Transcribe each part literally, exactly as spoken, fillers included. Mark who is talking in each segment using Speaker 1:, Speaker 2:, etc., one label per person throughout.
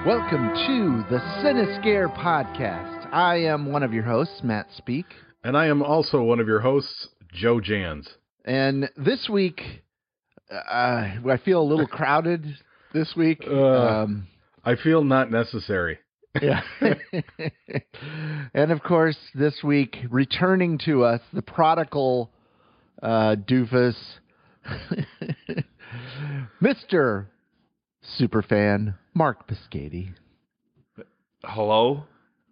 Speaker 1: Welcome to the Cinescare Podcast. I am one of your hosts, Matt Speak.
Speaker 2: And I am also one of your hosts, Joe Jans.
Speaker 1: And this week, uh, I feel a little crowded this week.
Speaker 2: Uh,
Speaker 1: um,
Speaker 2: I feel not necessary.
Speaker 1: Yeah. And of course, this week, returning to us, the prodigal uh, doofus, Mister Superfan, Mark Piscati.
Speaker 3: Hello?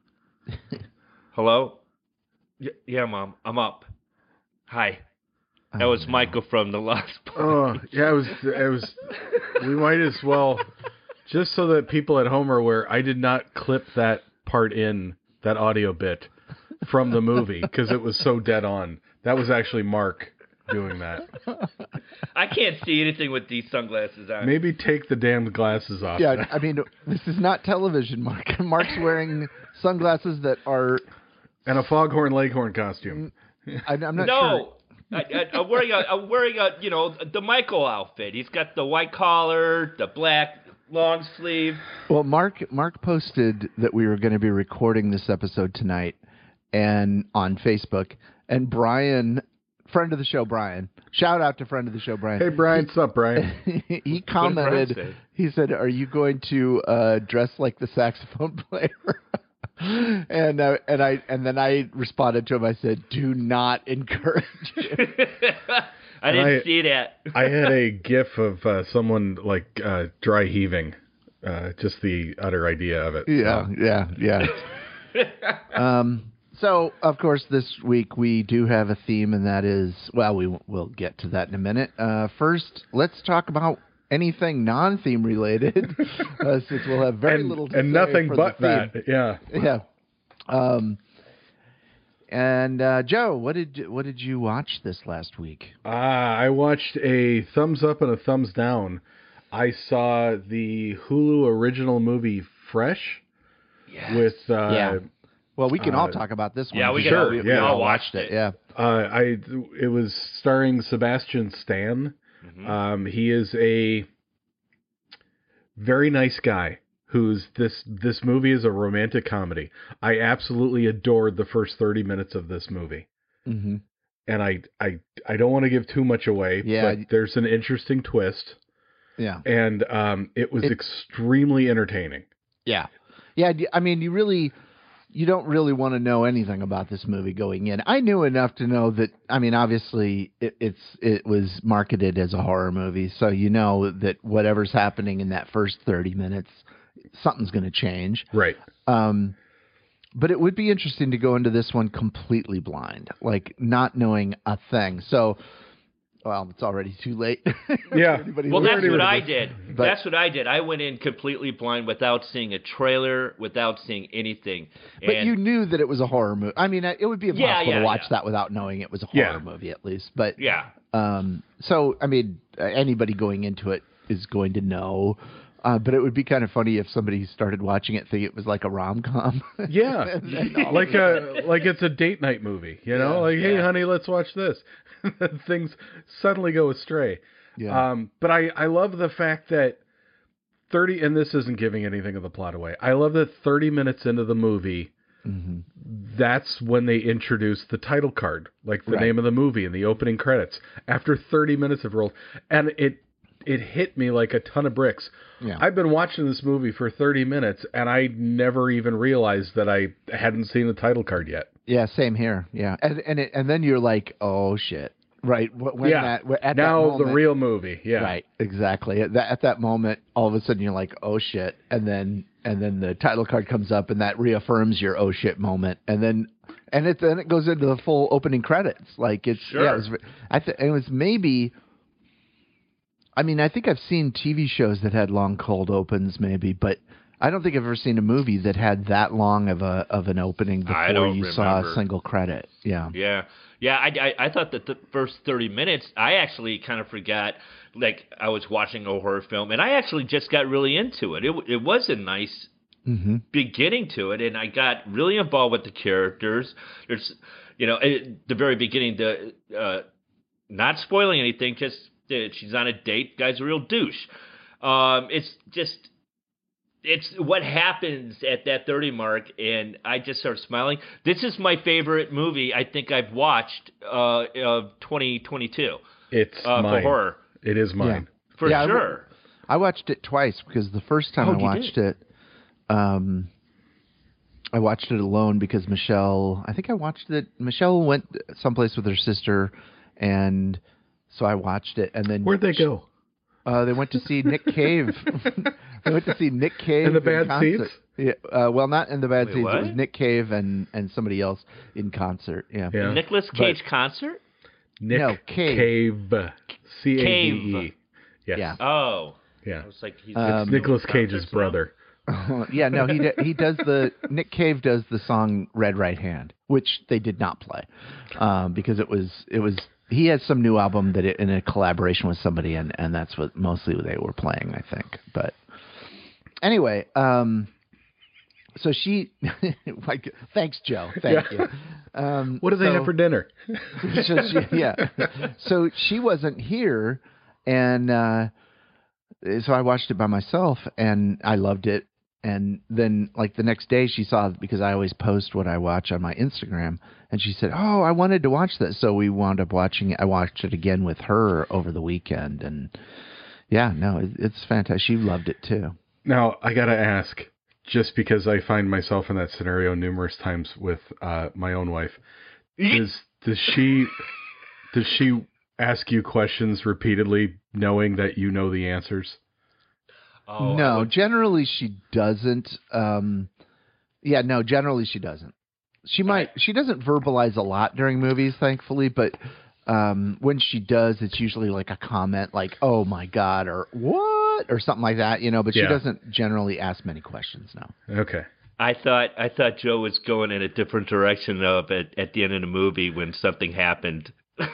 Speaker 3: Hello? Y- yeah, Mom, I'm up. Hi. That was
Speaker 1: Oh,
Speaker 3: Michael from The Lost Boys.
Speaker 2: Oh, yeah, it was, it was, we might as well, just so that people at home are aware, I did not clip that part in, that audio bit, from the movie, because it was so dead on. That was actually Mark doing that.
Speaker 3: I can't see anything with these sunglasses on.
Speaker 2: Maybe take the damn glasses off.
Speaker 1: Yeah, I mean, this is not television, Mark. Mark's wearing sunglasses that are...
Speaker 2: And a Foghorn Leghorn costume.
Speaker 1: I, I'm not sure.
Speaker 3: No! I, I, I'm wearing, a, I'm wearing a, you know, the Michael outfit. He's got the white collar, the black long sleeve.
Speaker 1: Well, Mark Mark posted that we were going to be recording this episode tonight, and on Facebook. And Brian, friend of the show, Brian, shout out to friend of the show, Brian.
Speaker 2: Hey, Brian, what's up, Brian?
Speaker 1: He commented. He said, "Are you going to uh, dress like the saxophone player?" and uh, and I and then I responded to him. I said, "Do not encourage it."
Speaker 3: I didn't
Speaker 2: I,
Speaker 3: see that.
Speaker 2: I had a gif of uh, someone like uh, dry heaving. Uh, just the utter idea of it.
Speaker 1: Yeah, yeah, yeah. um. So, of course, this week we do have a theme, and that is, well, we will get to that in a minute. Uh, first, let's talk about anything non-theme related, uh, since we'll have very
Speaker 2: and,
Speaker 1: little to
Speaker 2: and
Speaker 1: say
Speaker 2: nothing
Speaker 1: for
Speaker 2: but
Speaker 1: the theme.
Speaker 2: that. Yeah.
Speaker 1: Yeah. Um. And uh, Joe, what did what did you watch this last week?
Speaker 2: Ah, I watched a thumbs up and a thumbs down. I saw the Hulu original movie Fresh.
Speaker 3: Yes.
Speaker 2: With uh,
Speaker 1: Yeah. Well, we can
Speaker 2: uh,
Speaker 1: all talk about this one.
Speaker 3: Yeah, we
Speaker 2: can
Speaker 3: can
Speaker 2: Sure,
Speaker 3: all, we, we
Speaker 2: yeah.
Speaker 3: all watched it.
Speaker 1: Yeah.
Speaker 2: uh, I it was starring Sebastian Stan.
Speaker 3: Mhm.
Speaker 2: Um, he is a very nice guy. Who's this? This movie is a romantic comedy. I absolutely adored the first thirty minutes of this movie,
Speaker 1: Mm-hmm.
Speaker 2: and I I I don't want to give too much away.
Speaker 1: Yeah.
Speaker 2: But there's an interesting twist,
Speaker 1: Yeah.
Speaker 2: and um, it was
Speaker 1: It-
Speaker 2: extremely entertaining.
Speaker 1: Yeah. Yeah. d- I mean, you really, you don't really want to know anything about this movie going in. I knew enough to know that, I mean, obviously it, it's, it was marketed as a horror movie. So you know that whatever's happening in that first thirty minutes, something's going to change.
Speaker 2: Right.
Speaker 1: Um, but it would be interesting to go into this one completely blind, like not knowing a thing. So, well, it's already too late.
Speaker 2: Yeah.
Speaker 1: Anybody
Speaker 3: Well,
Speaker 1: who-
Speaker 3: that's
Speaker 2: already
Speaker 3: what
Speaker 2: would've
Speaker 3: I
Speaker 2: been-
Speaker 3: did.
Speaker 1: But-
Speaker 3: That's what I did. I went in completely blind without seeing a trailer, without seeing anything.
Speaker 1: But
Speaker 3: And
Speaker 1: you knew that it was a horror movie. I mean, it would be impossible
Speaker 3: Yeah, yeah,
Speaker 1: to watch
Speaker 3: yeah.
Speaker 1: that without knowing it was a horror
Speaker 2: Yeah.
Speaker 1: movie, at least. But
Speaker 3: yeah.
Speaker 1: um, so I mean, uh, anybody going into it is going to know. Uh, but it would be kind of funny if somebody started watching it thinking it was like a rom com.
Speaker 2: Yeah, like a like it's a date night movie, you know.
Speaker 1: Yeah,
Speaker 2: like, hey,
Speaker 3: yeah.
Speaker 2: honey, let's watch this. Things suddenly go astray.
Speaker 1: Yeah.
Speaker 2: Um, but I I love the fact that thirty, and this isn't giving anything of the plot away. I love that thirty minutes into the movie,
Speaker 1: Mm-hmm.
Speaker 2: that's when they introduce the title card, like the
Speaker 1: Right.
Speaker 2: name of the movie and the opening credits. After thirty minutes have rolled, and it it hit me like a ton of bricks.
Speaker 1: Yeah.
Speaker 2: I've been watching this movie for thirty minutes, and I never even realized that I hadn't seen the title card yet.
Speaker 1: Yeah, same here. Yeah, and and it, and then you're like, oh shit, right? Wh- When
Speaker 2: yeah.
Speaker 1: that, wh- at
Speaker 2: now
Speaker 1: that
Speaker 2: the
Speaker 1: moment,
Speaker 2: real movie. Yeah.
Speaker 1: right? Exactly. At that at that moment, all of a sudden you're like, oh shit, and then and then the title card comes up, and that reaffirms your oh shit moment, and then and it then it goes into the full opening credits. Like it's
Speaker 3: Sure.
Speaker 1: yeah, it was, I th- it was maybe. I mean, I think I've seen T V shows that had long cold opens, maybe, but I don't think I've ever seen a movie that had that long of a of an opening before
Speaker 3: I don't
Speaker 1: you saw a
Speaker 3: remember.
Speaker 1: single credit. Yeah.
Speaker 3: Yeah, yeah. I, I, I thought that the first thirty minutes, I actually kind of forgot, like I was watching a horror film, and I actually just got really into it. It, it was a nice
Speaker 1: Mm-hmm.
Speaker 3: beginning to it, and I got really involved with the characters. There's, you know, at the very beginning, the uh, not spoiling anything, just uh, she's on a date. Guy's a real douche. Um, it's just it's what happens at that thirty mark, and I just start smiling. This is my favorite movie I think I've watched uh, of twenty twenty-two.
Speaker 2: It's
Speaker 3: uh,
Speaker 2: mine.
Speaker 3: For horror.
Speaker 2: It is mine.
Speaker 1: Yeah.
Speaker 3: For
Speaker 1: Yeah, I w-
Speaker 3: sure.
Speaker 1: I watched it twice because the first time
Speaker 3: Oh,
Speaker 1: I
Speaker 3: you
Speaker 1: watched
Speaker 3: did?
Speaker 1: it, um, I watched it alone because Michelle. I think I watched it. Michelle went someplace with her sister, and so I watched it. And then
Speaker 2: Where'd they go?
Speaker 1: Uh, they went to see Nick Cave. They went to see Nick Cave
Speaker 2: In the bad
Speaker 1: concert.
Speaker 2: seats?
Speaker 1: Yeah, uh, well, not in the bad
Speaker 3: Wait,
Speaker 1: seats.
Speaker 3: what?
Speaker 1: It was Nick Cave and, and somebody else in concert. Yeah.
Speaker 2: Yeah.
Speaker 3: Nicolas Cage concert?
Speaker 2: Nick
Speaker 1: No, Cave.
Speaker 2: Cave. C A V E.
Speaker 3: Cave.
Speaker 2: Yes.
Speaker 1: Yeah.
Speaker 3: Oh.
Speaker 2: Yeah.
Speaker 3: I was like, he's
Speaker 1: Um,
Speaker 2: It's Nicolas Cage's
Speaker 3: concerts now?
Speaker 2: brother.
Speaker 1: yeah, no, he d- he does the Nick Cave does the song Red Right Hand, which they did not play um, because it was it was he has some new album that it, in a collaboration with somebody, and, and that's what mostly they were playing, I think. But anyway, um, so she like thanks Joe, thank
Speaker 2: Yeah.
Speaker 1: you. Um,
Speaker 2: What do they
Speaker 1: so-
Speaker 2: have for dinner?
Speaker 1: so she, yeah. So she wasn't here, and uh, so I watched it by myself, and I loved it. And then, like the next day, she saw because I always post what I watch on my Instagram, and she said, "Oh, I wanted to watch that." So we wound up watching it. I watched it again with her over the weekend, and yeah, no, it, it's fantastic. She loved it too.
Speaker 2: Now, I got to ask, just because I find myself in that scenario numerous times with uh, my own wife, does, does she does she ask you questions repeatedly knowing that you know the answers?
Speaker 3: Oh, I
Speaker 1: no,
Speaker 3: would-
Speaker 1: generally she doesn't. Um, yeah, no, generally she doesn't. She might. She doesn't verbalize a lot during movies, thankfully, but um, when she does, it's usually like a comment, like "Oh my God" or "What" or something like that, you know. But she
Speaker 2: Yeah.
Speaker 1: doesn't generally ask many questions. No.
Speaker 2: Okay.
Speaker 3: I thought I thought Joe was going in a different direction of at, at the end of the movie when something happened.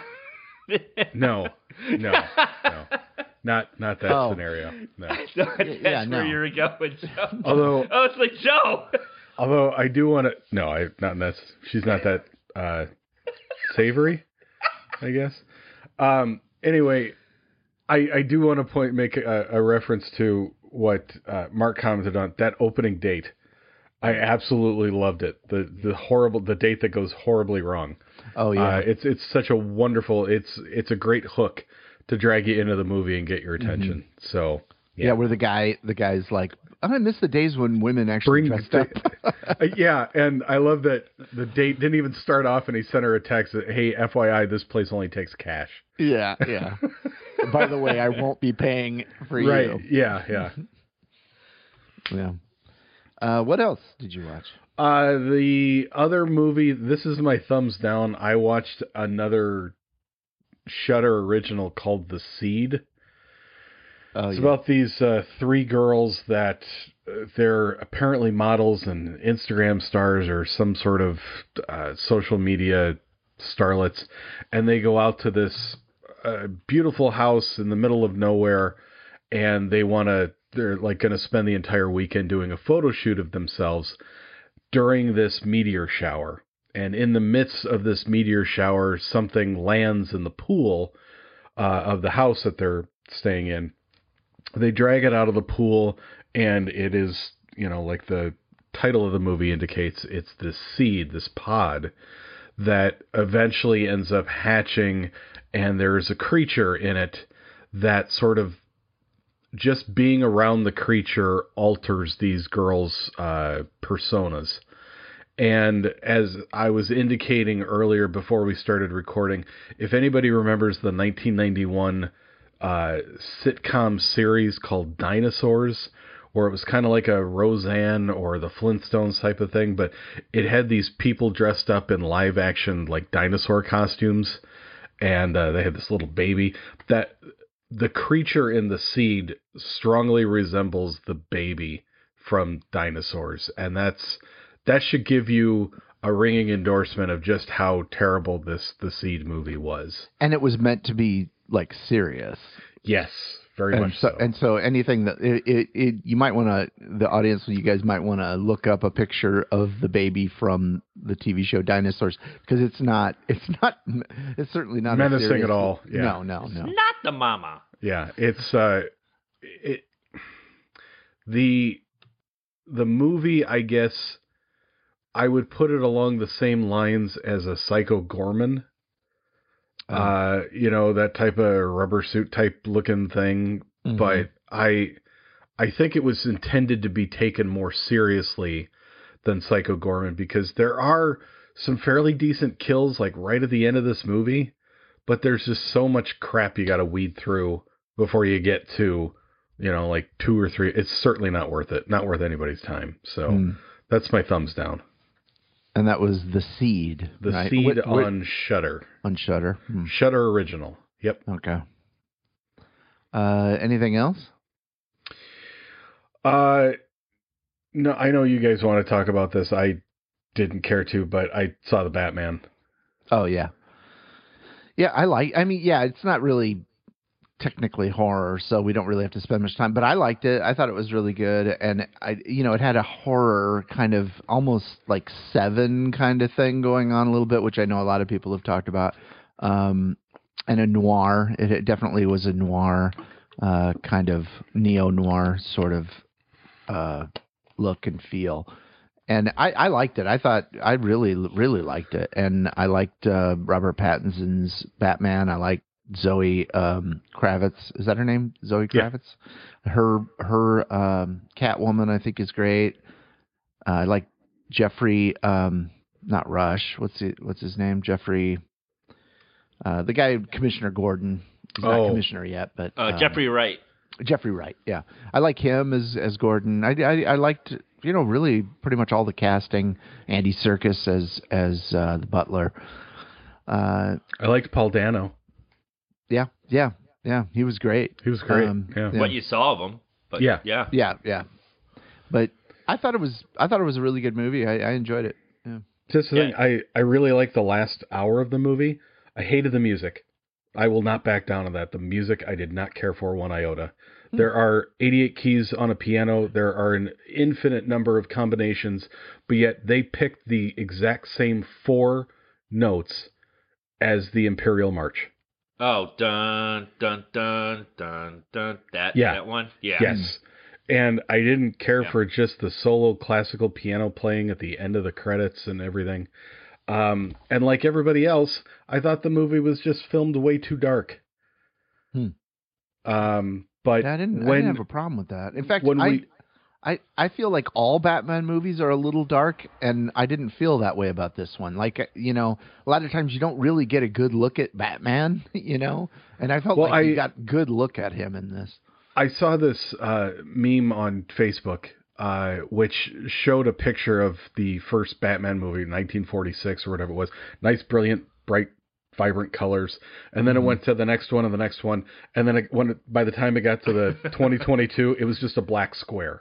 Speaker 2: No, no, no, not not that
Speaker 1: Oh.
Speaker 2: scenario. No.
Speaker 3: I thought that's
Speaker 1: Yeah, no.
Speaker 3: where you were going, Joe.
Speaker 2: Although,
Speaker 3: I was like, Joe.
Speaker 2: although I do want to. No, I not that's. She's not that uh, savory, I guess. Um. Anyway, I I do want to point make a, a reference to what uh, Mark commented on that opening date. I absolutely loved it. The the horrible the date that goes horribly wrong.
Speaker 1: Oh yeah.
Speaker 2: Uh, it's it's such a wonderful. It's it's a great hook to drag you into the movie and get your attention. So
Speaker 1: yeah. Where the guy, the guy's like, "Oh, I miss the days when women actually
Speaker 2: bring
Speaker 1: dressed up."
Speaker 2: Uh, yeah, and I love that the date didn't even start off, and he sent her a text that, "Hey, F Y I, this place only takes cash."
Speaker 1: yeah, yeah. By the way, I won't be paying for
Speaker 2: Right?
Speaker 1: you.
Speaker 2: Yeah, yeah.
Speaker 1: Yeah. Uh, what else did you watch?
Speaker 2: Uh, the other movie, this is my thumbs down. I watched another Shudder original called The Seed.
Speaker 1: Oh,
Speaker 2: It's
Speaker 1: yeah.
Speaker 2: about these uh, three girls that uh, they're apparently models and Instagram stars or some sort of uh, social media starlets, and they go out to this uh, beautiful house in the middle of nowhere, and they want to. They're like going to spend the entire weekend doing a photo shoot of themselves during this meteor shower. And in the midst of this meteor shower, something lands in the pool uh, of the house that they're staying in. They drag it out of the pool, and it is, you know, like the title of the movie indicates, it's this seed, this pod, that eventually ends up hatching, and there's a creature in it that sort of just being around the creature alters these girls' uh, personas. And as I was indicating earlier before we started recording, if anybody remembers the nineteen ninety-one uh, sitcom series called Dinosaurs, where it was kind of like a Roseanne or the Flintstones type of thing, but it had these people dressed up in live action like dinosaur costumes, and uh, they had this little baby. That the creature in the seed strongly resembles the baby from Dinosaurs, and that's that should give you a ringing endorsement of just how terrible this the Seed movie was.
Speaker 1: And it was meant to be like serious.
Speaker 2: Yes, very
Speaker 1: And
Speaker 2: much
Speaker 1: so,
Speaker 2: so.
Speaker 1: and so anything that it, it, it you might want to, the audience, you guys might want to look up a picture of the baby from the T V show Dinosaurs, because it's not, it's not, it's certainly not a
Speaker 2: Menacing
Speaker 1: serious-
Speaker 2: at all, yeah.
Speaker 1: No, no, no.
Speaker 3: Not the mama.
Speaker 2: Yeah, it's uh, it the the movie, I guess, I would put it along the same lines as a Psycho Gorman. Oh. Uh, you know, that type of rubber suit type looking thing. Mm-hmm. But I, I think it was intended to be taken more seriously than Psycho Gorman, because there are some fairly decent kills like right at the end of this movie, but there's just so much crap you got to weed through before you get to, you know, like two or three. It's certainly not worth it. Not worth anybody's time. So mm. that's my thumbs down.
Speaker 1: And that was The Seed.
Speaker 2: The
Speaker 1: right?
Speaker 2: Seed
Speaker 1: what, what,
Speaker 2: on Shudder.
Speaker 1: On Shudder. Hmm.
Speaker 2: Shudder original. Yep.
Speaker 1: Okay. Uh, anything else?
Speaker 2: Uh, no, I know you guys want to talk about this. I didn't care to, but I saw the Batman.
Speaker 1: Oh yeah. Yeah, I like. I mean, yeah, it's not really technically horror, so we don't really have to spend much time, but I liked it. I thought it was really good, and I you know it had a horror kind of almost like Seven kind of thing going on a little bit, which I know a lot of people have talked about, um and a noir. It, it definitely was a noir uh kind of neo-noir sort of uh look and feel, and I, I liked it. I thought I really really liked it, and I liked uh Robert Pattinson's Batman. I liked Zoe um, Kravitz, is that her name? Zoe Kravitz. Yeah. Her her um, Catwoman, I think, is great. Uh, I like Jeffrey, um, not Rush. What's he, what's his name? Jeffrey, uh, the guy Commissioner Gordon. He's oh. not commissioner yet, but
Speaker 3: uh, um, Jeffrey Wright.
Speaker 1: Jeffrey Wright. Yeah, I like him as as Gordon. I, I, I liked you know really pretty much all the casting. Andy Serkis as as uh, the butler. Uh,
Speaker 2: I liked Paul Dano.
Speaker 1: Yeah, yeah, yeah. He was great.
Speaker 2: He was great. Um, yeah.
Speaker 3: What you saw of him, but
Speaker 2: yeah,
Speaker 3: yeah,
Speaker 1: yeah, yeah. But I thought it was, I thought it was a really good movie. I, I enjoyed it. Yeah.
Speaker 2: Just the yeah. thing, I, I really liked the last hour of the movie. I hated the music. I will not back down on that. The music I did not care for one iota. Hmm. There are eighty-eight keys on a piano. There are an infinite number of combinations, but yet they picked the exact same four notes as the Imperial March.
Speaker 3: Oh, dun, dun, dun, dun, dun, that,
Speaker 2: yeah.
Speaker 3: that one? Yeah.
Speaker 2: Yes. And I didn't care yeah. for just the solo classical piano playing at the end of the credits and everything. Um, and like everybody else, I thought the movie was just filmed way too dark.
Speaker 1: Hmm.
Speaker 2: Um, but
Speaker 1: yeah, I, didn't,
Speaker 2: when,
Speaker 1: I didn't have a problem with that. In fact,
Speaker 2: when
Speaker 1: I...
Speaker 2: we,
Speaker 1: I, I feel like all Batman movies are a little dark, and I didn't feel that way about this one. Like, you know, a lot of times you don't really get a good look at Batman, you know? And I felt
Speaker 2: well,
Speaker 1: like
Speaker 2: I,
Speaker 1: you got good look at him in this.
Speaker 2: I saw this uh, meme on Facebook, uh, which showed a picture of the first Batman movie, nineteen forty-six or whatever it was. Nice, brilliant, bright, vibrant colors. And then mm-hmm. it went to the next one and the next one. And then it, when it, by the time it got to the twenty twenty-two, it was just a black square.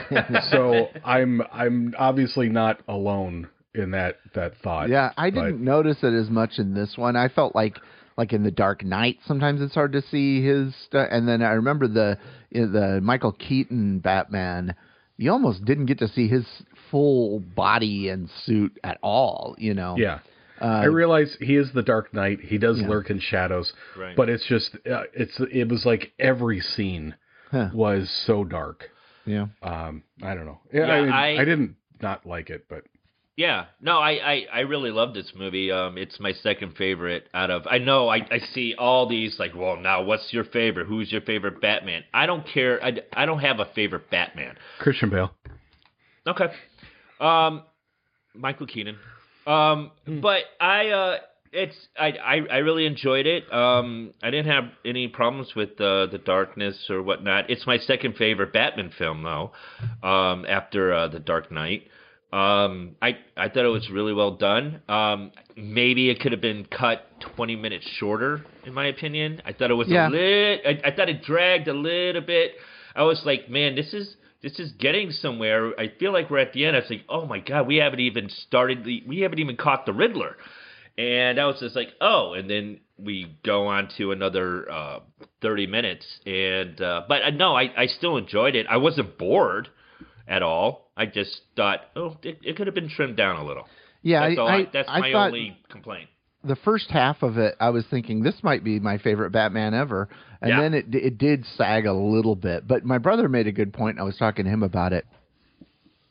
Speaker 2: So I'm I'm obviously not alone in that, that thought.
Speaker 1: Yeah, I didn't but, notice it as much in this one. I felt like like in The Dark Knight, sometimes it's hard to see his stuff. And then I remember the the Michael Keaton Batman, you almost didn't get to see his full body and suit at all, you know?
Speaker 2: Yeah. Uh, I realize he is the Dark Knight. He does
Speaker 1: yeah.
Speaker 2: lurk in shadows,
Speaker 3: right.
Speaker 2: but it's just uh, it's it was like every scene
Speaker 1: huh.
Speaker 2: was so dark.
Speaker 1: Yeah.
Speaker 2: Um, I don't know. Yeah,
Speaker 3: yeah
Speaker 2: I, mean,
Speaker 3: I,
Speaker 2: I didn't not like it, but
Speaker 3: yeah, no, I, I, I really love this movie. Um, it's my second favorite out of. I know I, I see all these like, well, now what's your favorite? Who's your favorite Batman? I don't care. I, I don't have a favorite Batman.
Speaker 2: Christian Bale.
Speaker 3: Okay. Um, Michael Keaton. Um, mm. but I, uh, it's, I, I, I really enjoyed it. Um, I didn't have any problems with, uh, the darkness or whatnot. It's my second favorite Batman film though, um, after, uh, The Dark Knight. Um, I, I thought it was really well done. Um, maybe it could have been cut twenty minutes shorter, in my opinion. I thought it was
Speaker 1: yeah.
Speaker 3: a lit, I, I thought it dragged a little bit. I was like, man, this is, This is getting somewhere. I feel like we're at the end. I was like, oh my God, we haven't even started the, we haven't even caught the Riddler. And I was just like, oh, and then we go on to another uh, thirty minutes. And, uh, but uh, no, I, I still enjoyed it. I wasn't bored at all. I just thought, oh, it, it could have been trimmed down a little.
Speaker 1: Yeah,
Speaker 3: that's,
Speaker 1: I,
Speaker 3: I,
Speaker 1: I,
Speaker 3: that's
Speaker 1: I
Speaker 3: my
Speaker 1: thought
Speaker 3: only complaint.
Speaker 1: The first half of it, I was thinking this might be my favorite Batman ever. And
Speaker 3: yeah.
Speaker 1: then it it did sag a little bit. But my brother made a good point. I was talking to him about it.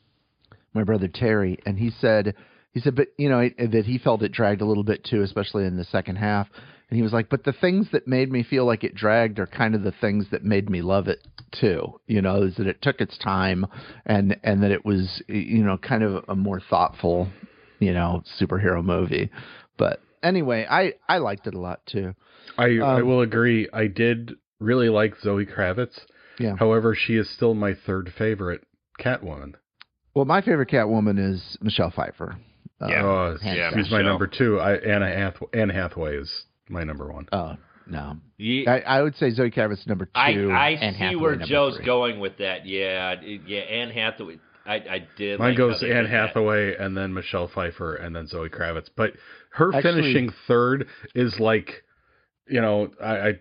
Speaker 1: my brother Terry, and he said he said, but you know that he felt it dragged a little bit too, especially in the second half. And he was like, but the things that made me feel like it dragged are kind of the things that made me love it too. You know, is that it took its time, and and that it was, you know, kind of a more thoughtful, you know, superhero movie. But anyway, I I liked it a lot too.
Speaker 2: I
Speaker 1: Um,
Speaker 2: I will agree. I did really like Zoe Kravitz.
Speaker 1: Yeah.
Speaker 2: However, she is still my third favorite Catwoman.
Speaker 1: Well, my favorite Catwoman is Michelle Pfeiffer. Uh,
Speaker 3: Yeah.
Speaker 2: Oh,
Speaker 3: Yeah,
Speaker 2: she's my
Speaker 3: Michelle.
Speaker 2: number two. I, Anna Hath- Anne Hathaway is my number one.
Speaker 1: Oh no,
Speaker 3: Ye-
Speaker 1: I, I would say Zoe Kravitz number two.
Speaker 3: I I
Speaker 1: Anne
Speaker 3: see
Speaker 1: Hathaway
Speaker 3: where
Speaker 1: number
Speaker 3: Joe's
Speaker 1: three.
Speaker 3: going with that. Yeah, it- yeah. Anne Hathaway. I I did.
Speaker 2: Mine
Speaker 3: like how
Speaker 2: goes
Speaker 3: they
Speaker 2: Anne
Speaker 3: did that.
Speaker 2: Hathaway and then Michelle Pfeiffer and then Zoe Kravitz. But her
Speaker 1: Actually-
Speaker 2: finishing third is like, you know, I, I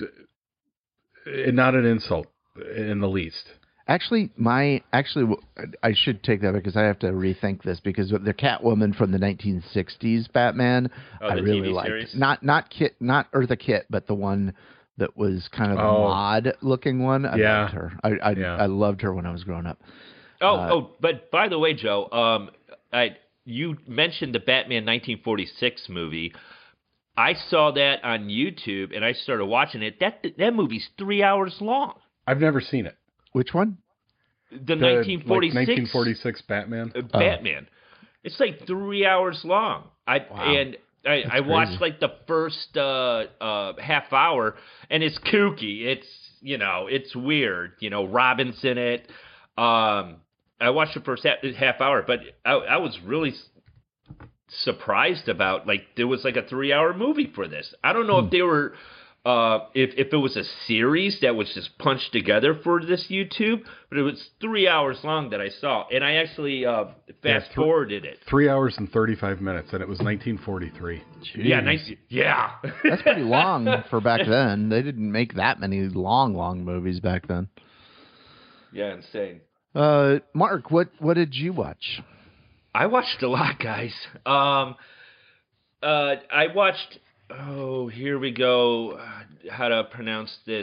Speaker 2: not an insult in the least.
Speaker 1: Actually, my actually, I should take that because I have to rethink this because the Catwoman from the nineteen sixties Batman,
Speaker 3: Oh,
Speaker 1: I
Speaker 3: the
Speaker 1: really
Speaker 3: T V
Speaker 1: liked.
Speaker 3: series?
Speaker 1: Not not Kit, not Eartha Kitt, but the one that was kind of the
Speaker 2: Oh.
Speaker 1: mod looking one. I
Speaker 2: Yeah.
Speaker 1: loved her. I I,
Speaker 2: Yeah.
Speaker 1: I loved her when I was growing up.
Speaker 3: Oh,
Speaker 1: Uh,
Speaker 3: oh, but by the way, Joe, um, I you mentioned the Batman nineteen forty-six movie. I saw that on YouTube and I started watching it. That that movie's three hours long.
Speaker 2: I've never seen it.
Speaker 1: Which one?
Speaker 3: The,
Speaker 2: The,
Speaker 3: nineteen forty-six,
Speaker 2: like nineteen forty-six Batman.
Speaker 3: uh, Batman. It's like three hours long. I
Speaker 1: Wow.
Speaker 3: and I, I watched
Speaker 1: crazy.
Speaker 3: like the first uh, uh, half hour, and it's kooky. It's you know, it's weird. You know, Robin's in it. Um, I watched the first half, half hour, but I, I was really s- surprised about like there was like a three hour movie for this. I don't know if they were. Uh, if if it was a series that was just punched together for this YouTube, but it was three hours long that I saw, and I actually uh,
Speaker 2: Yeah,
Speaker 3: fast
Speaker 2: thr-
Speaker 3: forwarded it.
Speaker 2: Three hours and thirty-five minutes, and it was nineteen forty-three.
Speaker 3: Yeah, nice. Yeah,
Speaker 1: That's pretty long for back then. They didn't make that many long, long movies back then.
Speaker 3: Yeah, insane.
Speaker 1: Uh, Mark, what what did you watch?
Speaker 3: I watched a lot, guys. Um, uh, I watched. Oh, here we go. Uh, how to pronounce this?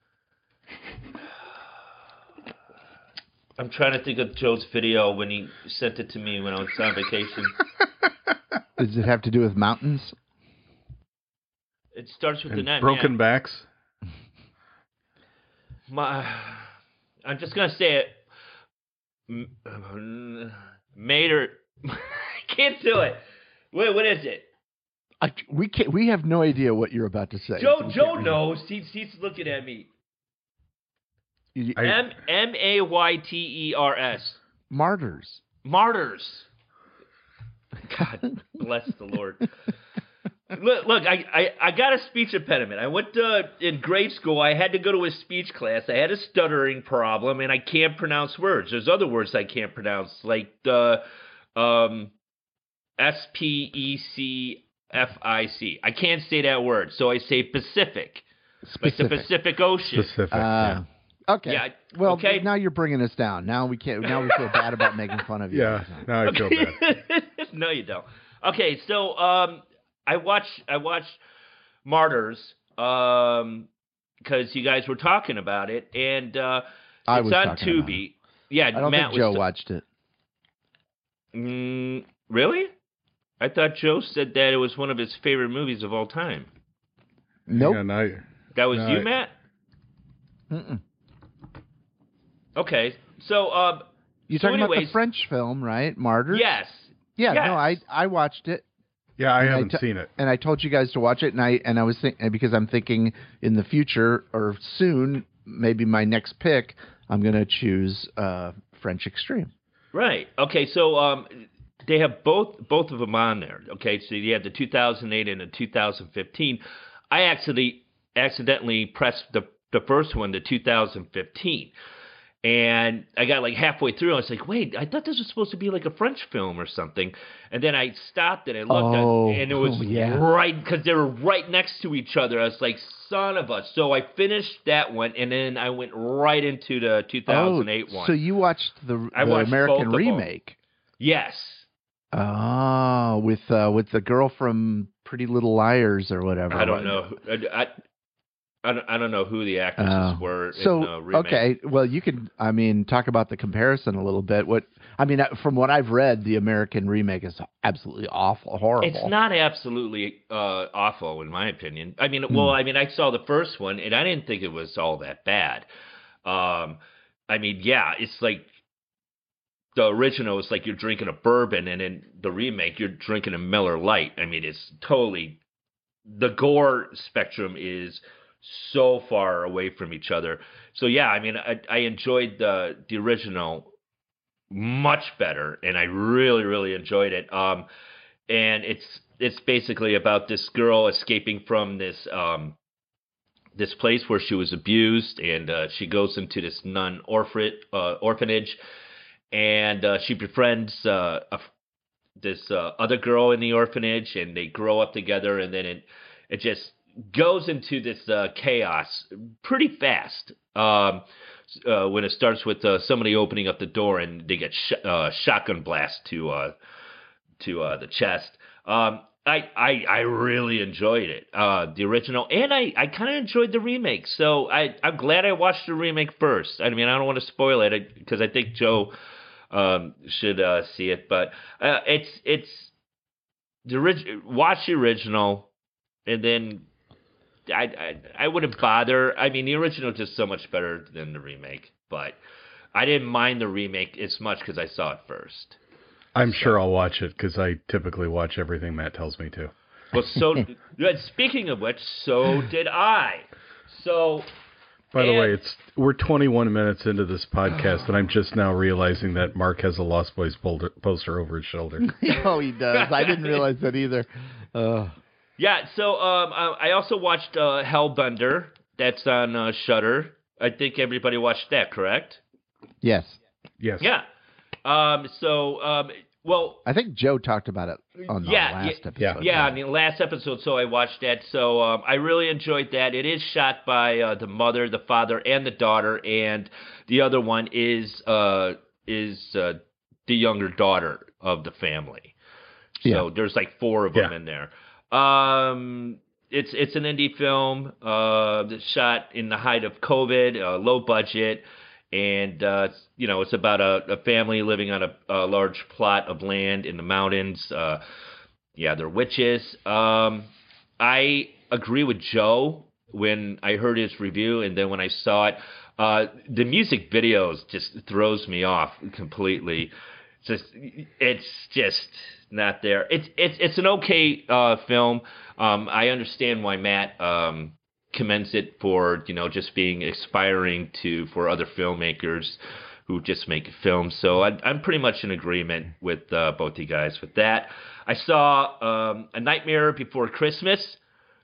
Speaker 3: I'm trying to think of Joe's video when he sent it to me when I was on vacation.
Speaker 1: Does it have to do with mountains?
Speaker 3: It starts with the
Speaker 2: And
Speaker 3: name.
Speaker 2: broken
Speaker 3: yeah.
Speaker 2: backs.
Speaker 3: My, I'm just gonna say it. M- Mater. I can't do it. Wait, what is it?
Speaker 1: I, we can't. We have no idea what you're about to say.
Speaker 3: Joe.
Speaker 1: We
Speaker 3: Joe
Speaker 1: can't read
Speaker 3: knows. He's he's looking at me.
Speaker 1: it. You-
Speaker 2: I-
Speaker 3: M M A Y T E R S.
Speaker 1: Martyrs.
Speaker 3: Martyrs. God bless the Lord. Look, look I, I, I got a speech impediment. I went to, in grade school, I had to go to a speech class. I had a stuttering problem, and I can't pronounce words. There's other words I can't pronounce, like the um, S P E C F I C. I can't say that word, so I say Pacific, like the
Speaker 1: Specific.
Speaker 3: Pacific Ocean.
Speaker 2: Specific.
Speaker 1: Uh,
Speaker 2: yeah.
Speaker 1: Okay.
Speaker 3: Yeah,
Speaker 1: well,
Speaker 3: okay.
Speaker 1: now you're bringing us down. Now we can't. Now we feel bad about making fun of you.
Speaker 2: Yeah. Now I feel bad.
Speaker 3: No, you don't. Okay, so um, I watched I watched Martyrs um because you guys were talking about it, and uh,
Speaker 1: I
Speaker 3: it's
Speaker 1: was
Speaker 3: on
Speaker 1: talking about
Speaker 3: Tubi. Yeah,
Speaker 1: I don't
Speaker 3: Matt
Speaker 1: think Joe
Speaker 3: was.
Speaker 1: watched it.
Speaker 3: Mm, really? I thought Joe said that it was one of his favorite movies of all time.
Speaker 1: Nope.
Speaker 2: Yeah, now,
Speaker 3: That was
Speaker 2: No,
Speaker 3: you,
Speaker 2: I-
Speaker 3: Matt.
Speaker 1: Mm-mm.
Speaker 3: Okay, so uh,
Speaker 1: You're
Speaker 3: So
Speaker 1: talking about
Speaker 3: anyways-
Speaker 1: the French film, right? Martyrs.
Speaker 3: yes,
Speaker 1: Yeah.
Speaker 3: yes.
Speaker 1: No, I I watched it.
Speaker 2: yeah, I
Speaker 1: And I
Speaker 2: haven't
Speaker 1: t-
Speaker 2: seen it.
Speaker 1: And I told you guys to watch it, and I and I was think because I'm thinking in the future or soon, maybe my next pick, I'm gonna choose uh, French Extreme.
Speaker 3: Right. Okay. So um, they have both both of them on there. Okay. So you have the two thousand eight and the two thousand fifteen. I actually accidentally pressed the the first one, the two thousand fifteen, and I got like halfway through. I was like, wait, I thought this was supposed to be like a French film or something. And then I stopped and I looked,
Speaker 1: Oh,
Speaker 3: at, and it was
Speaker 1: oh, yeah.
Speaker 3: right because they were right next to each other. I was like, son of a. So I finished that one, and then I went right into the two thousand eight
Speaker 1: oh,
Speaker 3: one.
Speaker 1: So you watched the,
Speaker 3: I
Speaker 1: the
Speaker 3: watched both
Speaker 1: American
Speaker 3: of them.
Speaker 1: remake?
Speaker 3: Yes.
Speaker 1: Oh, with uh, with the girl from Pretty Little Liars or whatever.
Speaker 3: I don't know. I, I, I don't, I don't know who the actresses
Speaker 1: Oh.
Speaker 3: were
Speaker 1: So
Speaker 3: in the remake.
Speaker 1: okay, well you can I mean talk about the comparison a little bit. What I mean uh, from what I've read, the American remake is absolutely awful, horrible.
Speaker 3: It's not absolutely uh, awful, in my opinion. I mean,
Speaker 1: Hmm.
Speaker 3: well, I mean, I saw the first one, and I didn't think it was all that bad. Um, I mean, yeah, it's like the original is like you're drinking a bourbon, and in the remake, you're drinking a Miller Lite. I mean, it's totally the gore spectrum is so far away from each other. So yeah, I mean, I, I enjoyed the the original much better, and I really, really enjoyed it. Um, and it's it's basically about this girl escaping from this um this place where she was abused, and uh, she goes into this nun orphan uh, orphanage, and uh, she befriends uh, a, this uh, other girl in the orphanage, and they grow up together, and then it it just goes into this uh, chaos pretty fast. Um, uh, when it starts with uh, somebody opening up the door and they get sh- uh, shotgun blast to uh, to uh, the chest. Um, I, I I really enjoyed it, uh, the original, and I, I kind of enjoyed the remake. So I I'm glad I watched the remake first. I mean, I don't want to spoil it because I think Joe um, should uh, see it, but uh, it's it's the orig- watch the original, and then I, I I wouldn't bother. I mean, the original is just so much better than the remake, but I didn't mind the remake as much because I saw it first.
Speaker 2: I'm sure I'll watch it because I typically watch everything Matt tells me to.
Speaker 3: Well, so speaking of which, so did I. So,
Speaker 2: by the
Speaker 3: and,
Speaker 2: way, it's we're twenty-one minutes into this podcast, and I'm just now realizing that Mark has a Lost Boys folder, poster over his shoulder.
Speaker 1: Oh, he does. I didn't realize that either. Uh.
Speaker 3: Yeah. So, um, I also watched uh, Hellbender. That's on uh, Shudder. I think everybody watched that, correct?
Speaker 1: Yes.
Speaker 2: Yes.
Speaker 3: Yeah. Um. So, um. Well,
Speaker 1: I think Joe talked about it on the
Speaker 3: yeah,
Speaker 1: last
Speaker 3: yeah,
Speaker 1: episode.
Speaker 3: Yeah, on the last episode, so I watched that. So um, I really enjoyed that. It is shot by uh, the mother, the father, and the daughter, and the other one is uh, is uh, the younger daughter of the family. So
Speaker 1: Yeah.
Speaker 3: there's like four of them
Speaker 2: Yeah.
Speaker 3: in there. Um, it's it's an indie film uh, that's shot in the height of COVID, uh, low budget. And, uh, you know, it's about a, a family living on a, a large plot of land in the mountains. Uh, yeah, they're witches. Um, I agree with Joe when I heard his review, and then when I saw it, uh, the music videos just throws me off completely. It's just, it's just not there. It's it's it's an okay uh, film. Um, I understand why Matt um, commends it for, you know, just being inspiring to for other filmmakers who just make films. So I, I'm pretty much in agreement with uh, both you guys with that. I saw um, A Nightmare Before Christmas.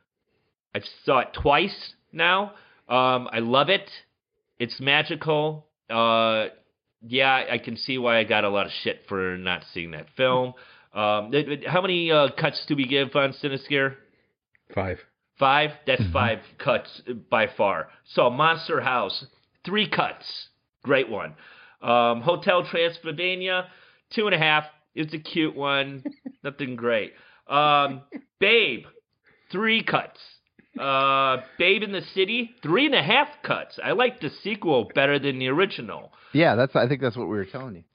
Speaker 3: I saw it twice now. Um, I love it. It's magical. Uh, yeah, I can see why I got a lot of shit for not seeing that film. Um, it- it- how many uh, cuts do we give on Cinescare?
Speaker 2: Five.
Speaker 3: Five? That's five cuts by far. So Monster House, three cuts. Great one. Um, Hotel Transylvania, two and a half. It's a cute one. Nothing great. Um, Babe, three cuts. Uh, Babe in the City, three and a half cuts. I like the sequel better than the original.
Speaker 1: Yeah, that's. I think that's what we were telling you.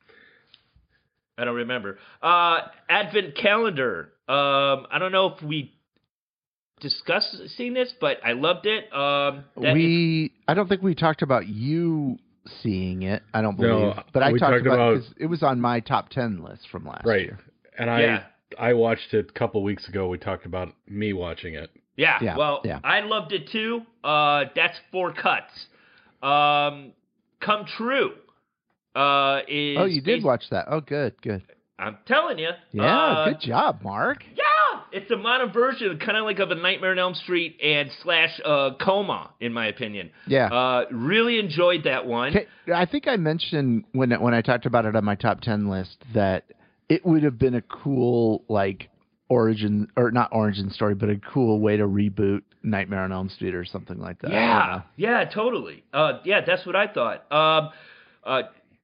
Speaker 3: I don't remember. Uh, Advent Calendar. Um, I don't know if we discussed seeing this, but I loved it. Um, that
Speaker 1: we. I don't think we talked about you seeing it. I don't believe.
Speaker 2: No,
Speaker 1: but I
Speaker 2: we
Speaker 1: talked,
Speaker 2: talked
Speaker 1: about,
Speaker 2: about-
Speaker 1: it 'cause it was on my top ten list from last
Speaker 2: Right.
Speaker 1: year.
Speaker 2: And I
Speaker 3: Yeah.
Speaker 2: I watched it a couple weeks ago. We talked about me watching it.
Speaker 3: Yeah,
Speaker 1: Yeah,
Speaker 3: well,
Speaker 1: yeah.
Speaker 3: I loved it too. Uh, that's four cuts. Um, Come True. Uh, is
Speaker 1: Oh, you did
Speaker 3: bas-
Speaker 1: watch that. Oh, good, good.
Speaker 3: I'm telling you.
Speaker 1: Yeah,
Speaker 3: uh,
Speaker 1: good job, Mark.
Speaker 3: Yeah, it's a modern version, kind of like of a Nightmare on Elm Street and slash uh, Coma, in my opinion.
Speaker 1: Yeah.
Speaker 3: Uh, really enjoyed that one.
Speaker 1: Okay, I think I mentioned when when I talked about it on my top ten list that it would have been a cool like origin or not origin story, but a cool way to reboot Nightmare on Elm Street or something like that.
Speaker 3: Yeah, yeah, totally. Uh, yeah, that's what I thought. Um, uh,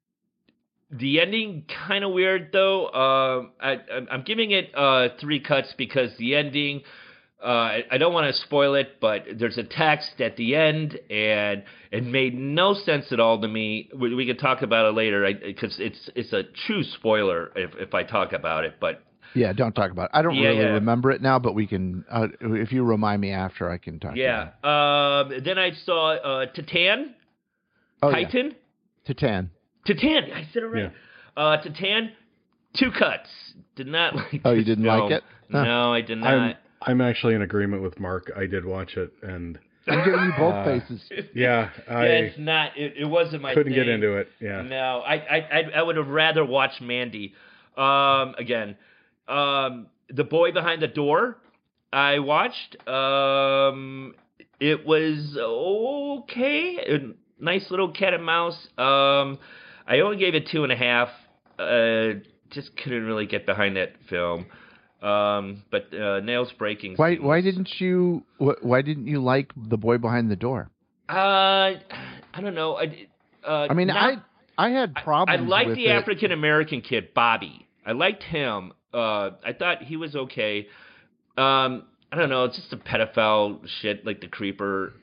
Speaker 3: the ending kind of weird though. Um, I, I'm- I'm giving it uh, three cuts because the ending uh, I, I don't want to spoil it, but there's a text at the end, and it made no sense at all to me. We, we can talk about it later, because it's it's a true spoiler if if I talk about it, but.
Speaker 1: Yeah, don't talk about it. I don't
Speaker 3: Yeah,
Speaker 1: really
Speaker 3: yeah.
Speaker 1: remember it now, but we can. Uh, if you remind me after, I can talk.
Speaker 3: Yeah.
Speaker 1: About it.
Speaker 3: Um, then I saw uh, Titan.
Speaker 1: Oh,
Speaker 3: Titan.
Speaker 1: Yeah. Titan.
Speaker 3: Titan. I said it right.
Speaker 2: Yeah.
Speaker 3: Uh, Titan. Two cuts. Did not like.
Speaker 1: Oh, you
Speaker 3: this
Speaker 1: didn't
Speaker 3: film.
Speaker 1: like it? Huh.
Speaker 3: No, I did not.
Speaker 2: I'm I'm actually in agreement with Mark. I did watch it, and
Speaker 1: I'm giving you both
Speaker 2: Uh,
Speaker 1: faces.
Speaker 2: yeah, I
Speaker 3: yeah, it's not. It, it wasn't my.
Speaker 2: couldn't
Speaker 3: thing.
Speaker 2: get into it. Yeah.
Speaker 3: No, I I I, I would have rather watched Mandy. Um, again, um, The Boy Behind the Door. I watched. Um, it was okay. A nice little cat and mouse. Um, I only gave it two and a half. Uh, just couldn't really get behind that film. Um, but uh, nails breaking.
Speaker 1: Why?
Speaker 3: scenes.
Speaker 1: Why didn't you? wh- Why didn't you like The Boy Behind the Door?
Speaker 3: Uh, I don't know. I, uh,
Speaker 1: I mean,
Speaker 3: not-
Speaker 1: I I had
Speaker 3: I
Speaker 1: problems.
Speaker 3: liked
Speaker 1: with
Speaker 3: the
Speaker 1: it.
Speaker 3: African American kid, Bobby. I liked him. Uh, I thought he was okay. Um, I don't know. It's just a pedophile shit, like the creeper.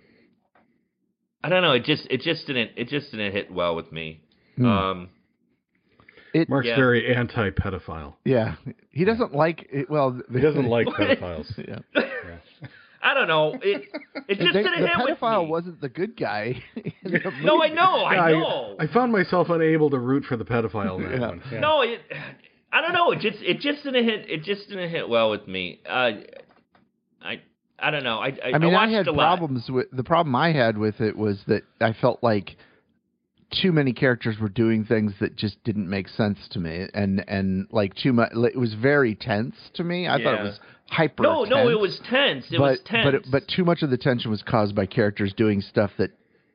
Speaker 3: I don't know. It just it just didn't it just didn't hit well with me.
Speaker 1: Hmm.
Speaker 3: Um,
Speaker 1: It,
Speaker 2: Mark's
Speaker 3: Yeah.
Speaker 2: very anti-pedophile.
Speaker 1: yeah, he doesn't like it. Well,
Speaker 2: He doesn't like pedophiles.
Speaker 1: Yeah.
Speaker 2: Yeah.
Speaker 3: I don't know. It it just
Speaker 1: They-
Speaker 3: didn't
Speaker 1: the
Speaker 3: hit with
Speaker 1: pedophile
Speaker 3: me.
Speaker 1: wasn't the good guy. in the
Speaker 3: No, I
Speaker 1: movie.
Speaker 3: know. I
Speaker 2: I,
Speaker 3: know.
Speaker 2: I found myself unable to root for the pedophile in that
Speaker 1: Yeah.
Speaker 2: one. Yeah.
Speaker 3: No, it. I don't know. It just it just didn't hit. It just didn't hit well with me. Uh, I I don't know. I I,
Speaker 1: I mean, I,
Speaker 3: watched
Speaker 1: had
Speaker 3: a lot.
Speaker 1: problems with the problem I had with it was that I felt like too many characters were doing things that just didn't make sense to me, and and like too much. It was very tense to me. I thought it
Speaker 3: Yeah.
Speaker 1: was hyper.
Speaker 3: No, no,
Speaker 1: tense,
Speaker 3: it was tense. It
Speaker 1: but,
Speaker 3: was tense.
Speaker 1: But it, but too much of the tension was caused by characters doing stuff that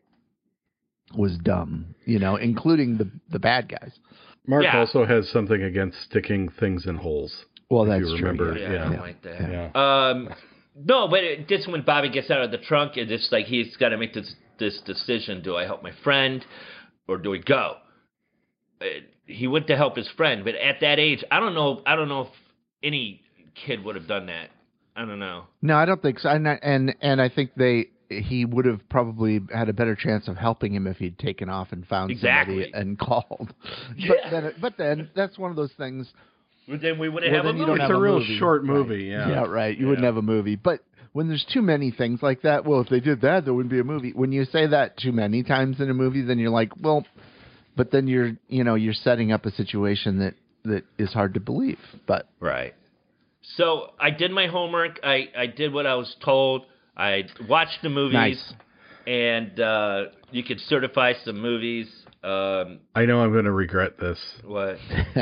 Speaker 1: was dumb. You know, including the the bad guys.
Speaker 2: Mark
Speaker 3: Yeah.
Speaker 2: also has something against sticking things in holes.
Speaker 1: Well,
Speaker 2: If
Speaker 1: that's
Speaker 2: you
Speaker 1: true.
Speaker 2: remember,
Speaker 3: yeah, I
Speaker 2: yeah.
Speaker 3: don't like that.
Speaker 2: Yeah.
Speaker 3: Um, no, but it, just when Bobby gets out of the trunk, it's just like he's got to make this this decision: do I help my friend, or do we go? Uh, he went to help his friend, but at that age, I don't know. I don't know if any kid would have done that. I don't know.
Speaker 1: No, I don't think so. And I- and and I think they he would have probably had a better chance of helping him if he'd taken off and found
Speaker 3: Exactly.
Speaker 1: somebody and called.
Speaker 3: Yeah.
Speaker 1: But then but then that's one of those things.
Speaker 3: But then we would have
Speaker 1: Well,
Speaker 3: a
Speaker 1: then you
Speaker 3: movie.
Speaker 1: don't
Speaker 2: It's
Speaker 1: have
Speaker 2: a real
Speaker 1: movie.
Speaker 2: short
Speaker 1: Right.
Speaker 2: movie, yeah.
Speaker 1: Yeah, right. You wouldn't
Speaker 3: Yeah.
Speaker 1: have a movie. But when there's too many things like that, well, if they did that, there wouldn't be a movie. When you say that too many times in a movie, then you're like, well, but then you're, you know, you're setting up a situation that, that is hard to believe. But
Speaker 3: Right. So I did my homework. I, I did what I was told. I watched the movies.
Speaker 1: Nice.
Speaker 3: And uh, you could certify some movies. Um,
Speaker 2: I know I'm going to regret this.
Speaker 3: what?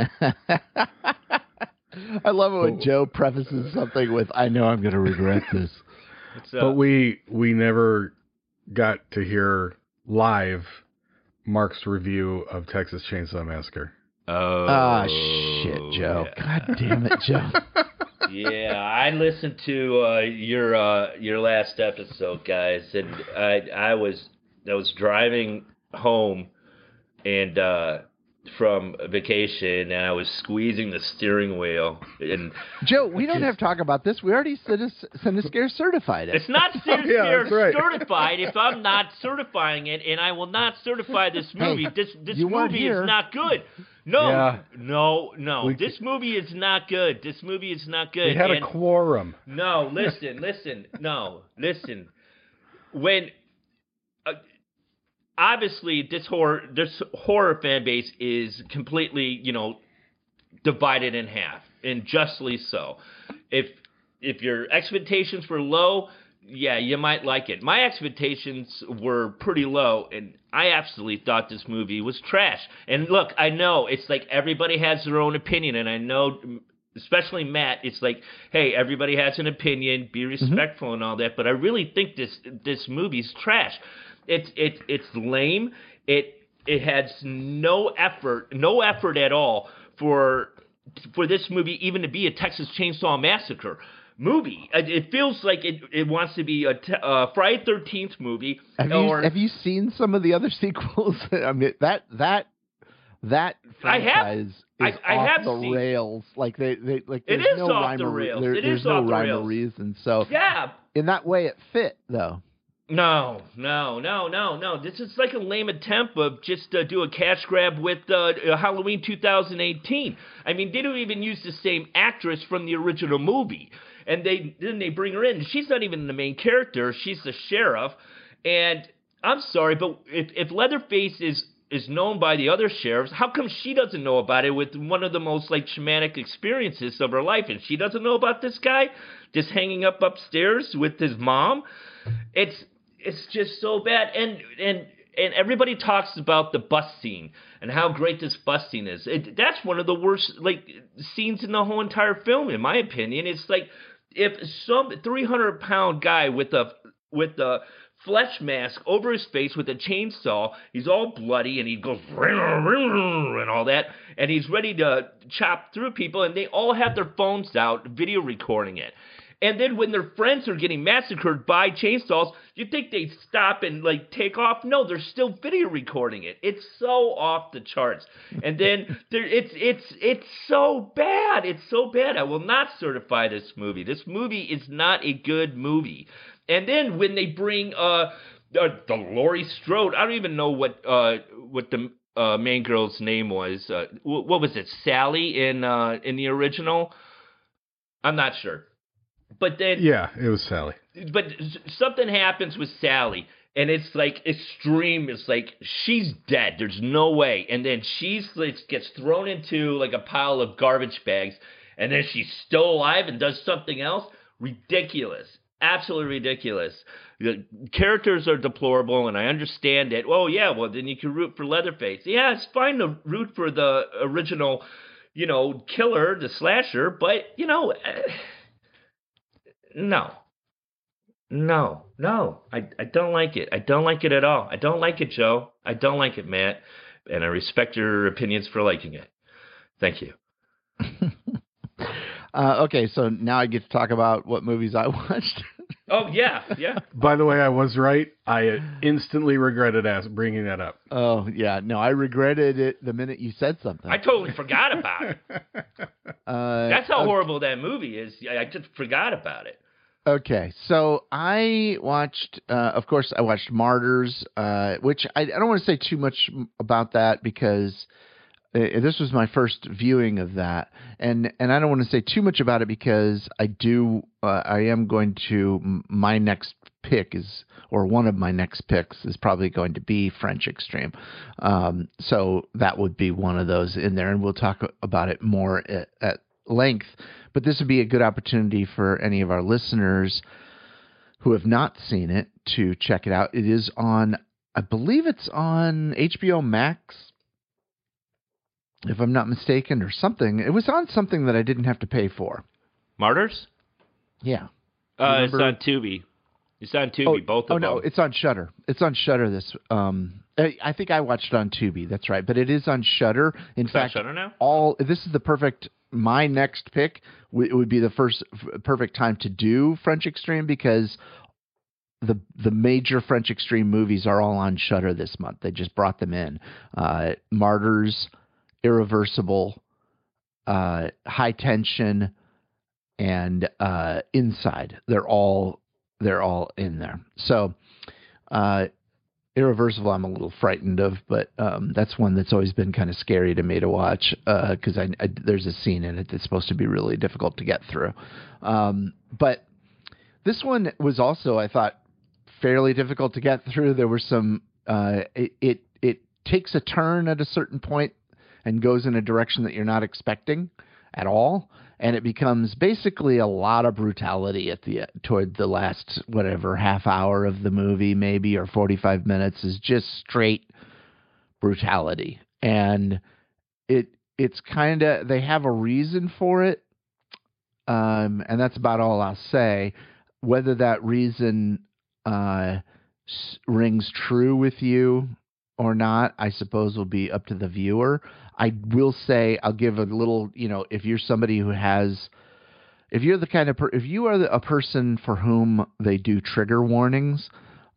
Speaker 1: I love it when Joe prefaces something with, I know I'm going to regret this.
Speaker 3: It's, uh,
Speaker 2: But we we never got to hear live Mark's review of Texas Chainsaw Massacre.
Speaker 3: Oh.
Speaker 1: Ah, shit, Joe.
Speaker 3: Yeah.
Speaker 1: God damn it, Joe.
Speaker 3: Yeah, I listened to uh, your uh, your last episode, guys, and I I was I was driving home and uh, from vacation, and I was squeezing the steering wheel, and
Speaker 1: Joe, we don't have to talk about this. We already Cinescare certified it.
Speaker 3: it's not
Speaker 2: yeah, that's right.
Speaker 3: certified if I'm not certifying it, and I will not certify this movie. This this
Speaker 1: you weren't
Speaker 3: movie
Speaker 1: here.
Speaker 3: is not good. No,
Speaker 2: Yeah.
Speaker 3: no, no.
Speaker 2: We-
Speaker 3: this movie is not good. This movie is not good.
Speaker 2: We had a
Speaker 3: And-
Speaker 2: quorum.
Speaker 3: No, listen, listen, no, listen. When uh, obviously this horror this horror fan base is completely, you know, divided in half, and justly so. If if your expectations were low, yeah, you might like it. My expectations were pretty low, and I absolutely thought this movie was trash. And look, I know it's like everybody has their own opinion, and I know, especially Matt, it's like, hey, everybody has an opinion, be respectful and all that, but I really think this this movie's trash. It's it's it's lame. It it has no effort, no effort at all for for this movie even to be a Texas Chainsaw Massacre movie. It, it feels like it, it wants to be a t- uh, Friday thirteenth movie.
Speaker 1: Have
Speaker 3: or
Speaker 1: you have you seen some of the other sequels? I mean, that that that
Speaker 3: I have-
Speaker 1: franchise is
Speaker 3: I- I
Speaker 1: off
Speaker 3: have
Speaker 1: the
Speaker 3: seen-
Speaker 1: rails. Like they, they like
Speaker 3: It
Speaker 1: there's
Speaker 3: is
Speaker 1: no
Speaker 3: off
Speaker 1: rhyme
Speaker 3: the
Speaker 1: or re-
Speaker 3: rails.
Speaker 1: there-
Speaker 3: It
Speaker 1: there's
Speaker 3: is
Speaker 1: no
Speaker 3: off the
Speaker 1: rhyme or
Speaker 3: rails.
Speaker 1: reason. So
Speaker 3: Yeah.
Speaker 1: in that way, it fit though.
Speaker 3: No, no, no, no, no. This is like a lame attempt of just uh, do a cash grab with uh, Halloween two thousand eighteen. I mean, they don't even use the same actress from the original movie. And they then they bring her in. She's not even the main character. She's the sheriff. And I'm sorry, but if, if Leatherface is, is known by the other sheriffs, how come she doesn't know about it with one of the most, like, traumatic experiences of her life? And she doesn't know about this guy just hanging up upstairs with his mom? It's... It's just so bad, and and and everybody talks about the bus scene and how great this bus scene is. It, that's one of the worst like scenes in the whole entire film, in my opinion. It's like if some three hundred pound guy with a with a flesh mask over his face with a chainsaw, he's all bloody and he goes and all that, and he's ready to chop through people, and they all have their phones out, video recording it. And then when their friends are getting massacred by chainsaws, you think they'd stop and, like, take off? No, they're still video recording it. It's so off the charts. And then there, it's it's it's so bad. It's so bad. I will not certify this movie. This movie is not a good movie. And then when they bring uh, uh the Laurie Strode, I don't even know what uh what the uh, main girl's name was. Uh, what was it? Sally in uh in the original? I'm not sure. But then,
Speaker 2: yeah, it was Sally.
Speaker 3: But something happens with Sally, and it's like extreme. It's like she's dead. There's no way. And then she's like, gets thrown into like a pile of garbage bags, and then she's still alive and does something else. Ridiculous, absolutely ridiculous. The characters are deplorable, and I understand it. Oh yeah, well then you can root for Leatherface. Yeah, it's fine to root for the original, you know, killer, the slasher, but you know. No. No. No. I, I don't like it. I don't like it at all. I don't like it, Joe. I don't like it, Matt. And I respect your opinions for liking it. Thank you.
Speaker 1: uh, okay, so now I get to talk about what movies I watched.
Speaker 3: Oh, yeah. Yeah.
Speaker 2: By the way, I was right. I instantly regretted as bringing that up.
Speaker 1: Oh, yeah. No, I regretted it the minute you said something.
Speaker 3: I totally forgot about it.
Speaker 1: Uh,
Speaker 3: That's how
Speaker 1: okay.
Speaker 3: horrible that movie is. I just forgot about it.
Speaker 1: Okay, so I watched, uh, of course, I watched Martyrs, uh, which I, I don't want to say too much about that because uh, this was my first viewing of that, and and I don't want to say too much about it because I do, uh, I am going to, my next pick is, or one of my next picks is probably going to be French Extreme, um, so that would be one of those in there, and we'll talk about it more at, at length. But this would be a good opportunity for any of our listeners who have not seen it to check it out. It is on, I believe it's on H B O Max, if I'm not mistaken, or something. It was on something that I didn't have to pay for.
Speaker 3: Martyrs?
Speaker 1: Yeah.
Speaker 3: Uh, it's on Tubi. It's on Tubi,
Speaker 1: oh,
Speaker 3: both of
Speaker 1: oh,
Speaker 3: them.
Speaker 1: no, it's on Shudder. It's on Shudder. This, um, I, I think I watched it on Tubi. That's right, but it is on Shudder. In
Speaker 3: It's on
Speaker 1: fact,
Speaker 3: Shudder now?
Speaker 1: all this is the perfect. My next pick w- would be the first f- perfect time to do French Extreme because the the major French Extreme movies are all on Shudder this month. They just brought them in. Uh, Martyrs, Irreversible, uh, High Tension, and uh, Inside. They're all they're all in there. So. Uh, Irreversible, I'm a little frightened of, but um, that's one that's always been kind of scary to me to watch because uh, I, I, there's a scene in it that's supposed to be really difficult to get through. Um, but this one was also, I thought, fairly difficult to get through. There were some. Uh, it, it it takes a turn at a certain point and goes in a direction that you're not expecting at all. And it becomes basically a lot of brutality at the toward the last whatever half hour of the movie, maybe, or forty-five minutes is just straight brutality. And it it's kind of, they have a reason for it, um, and that's about all I'll say. Whether that reason uh, s- rings true with you or not, I suppose will be up to the viewer. I will say, I'll give a little, you know, if you're somebody who has, if you're the kind of, per, if you are the, a person for whom they do trigger warnings,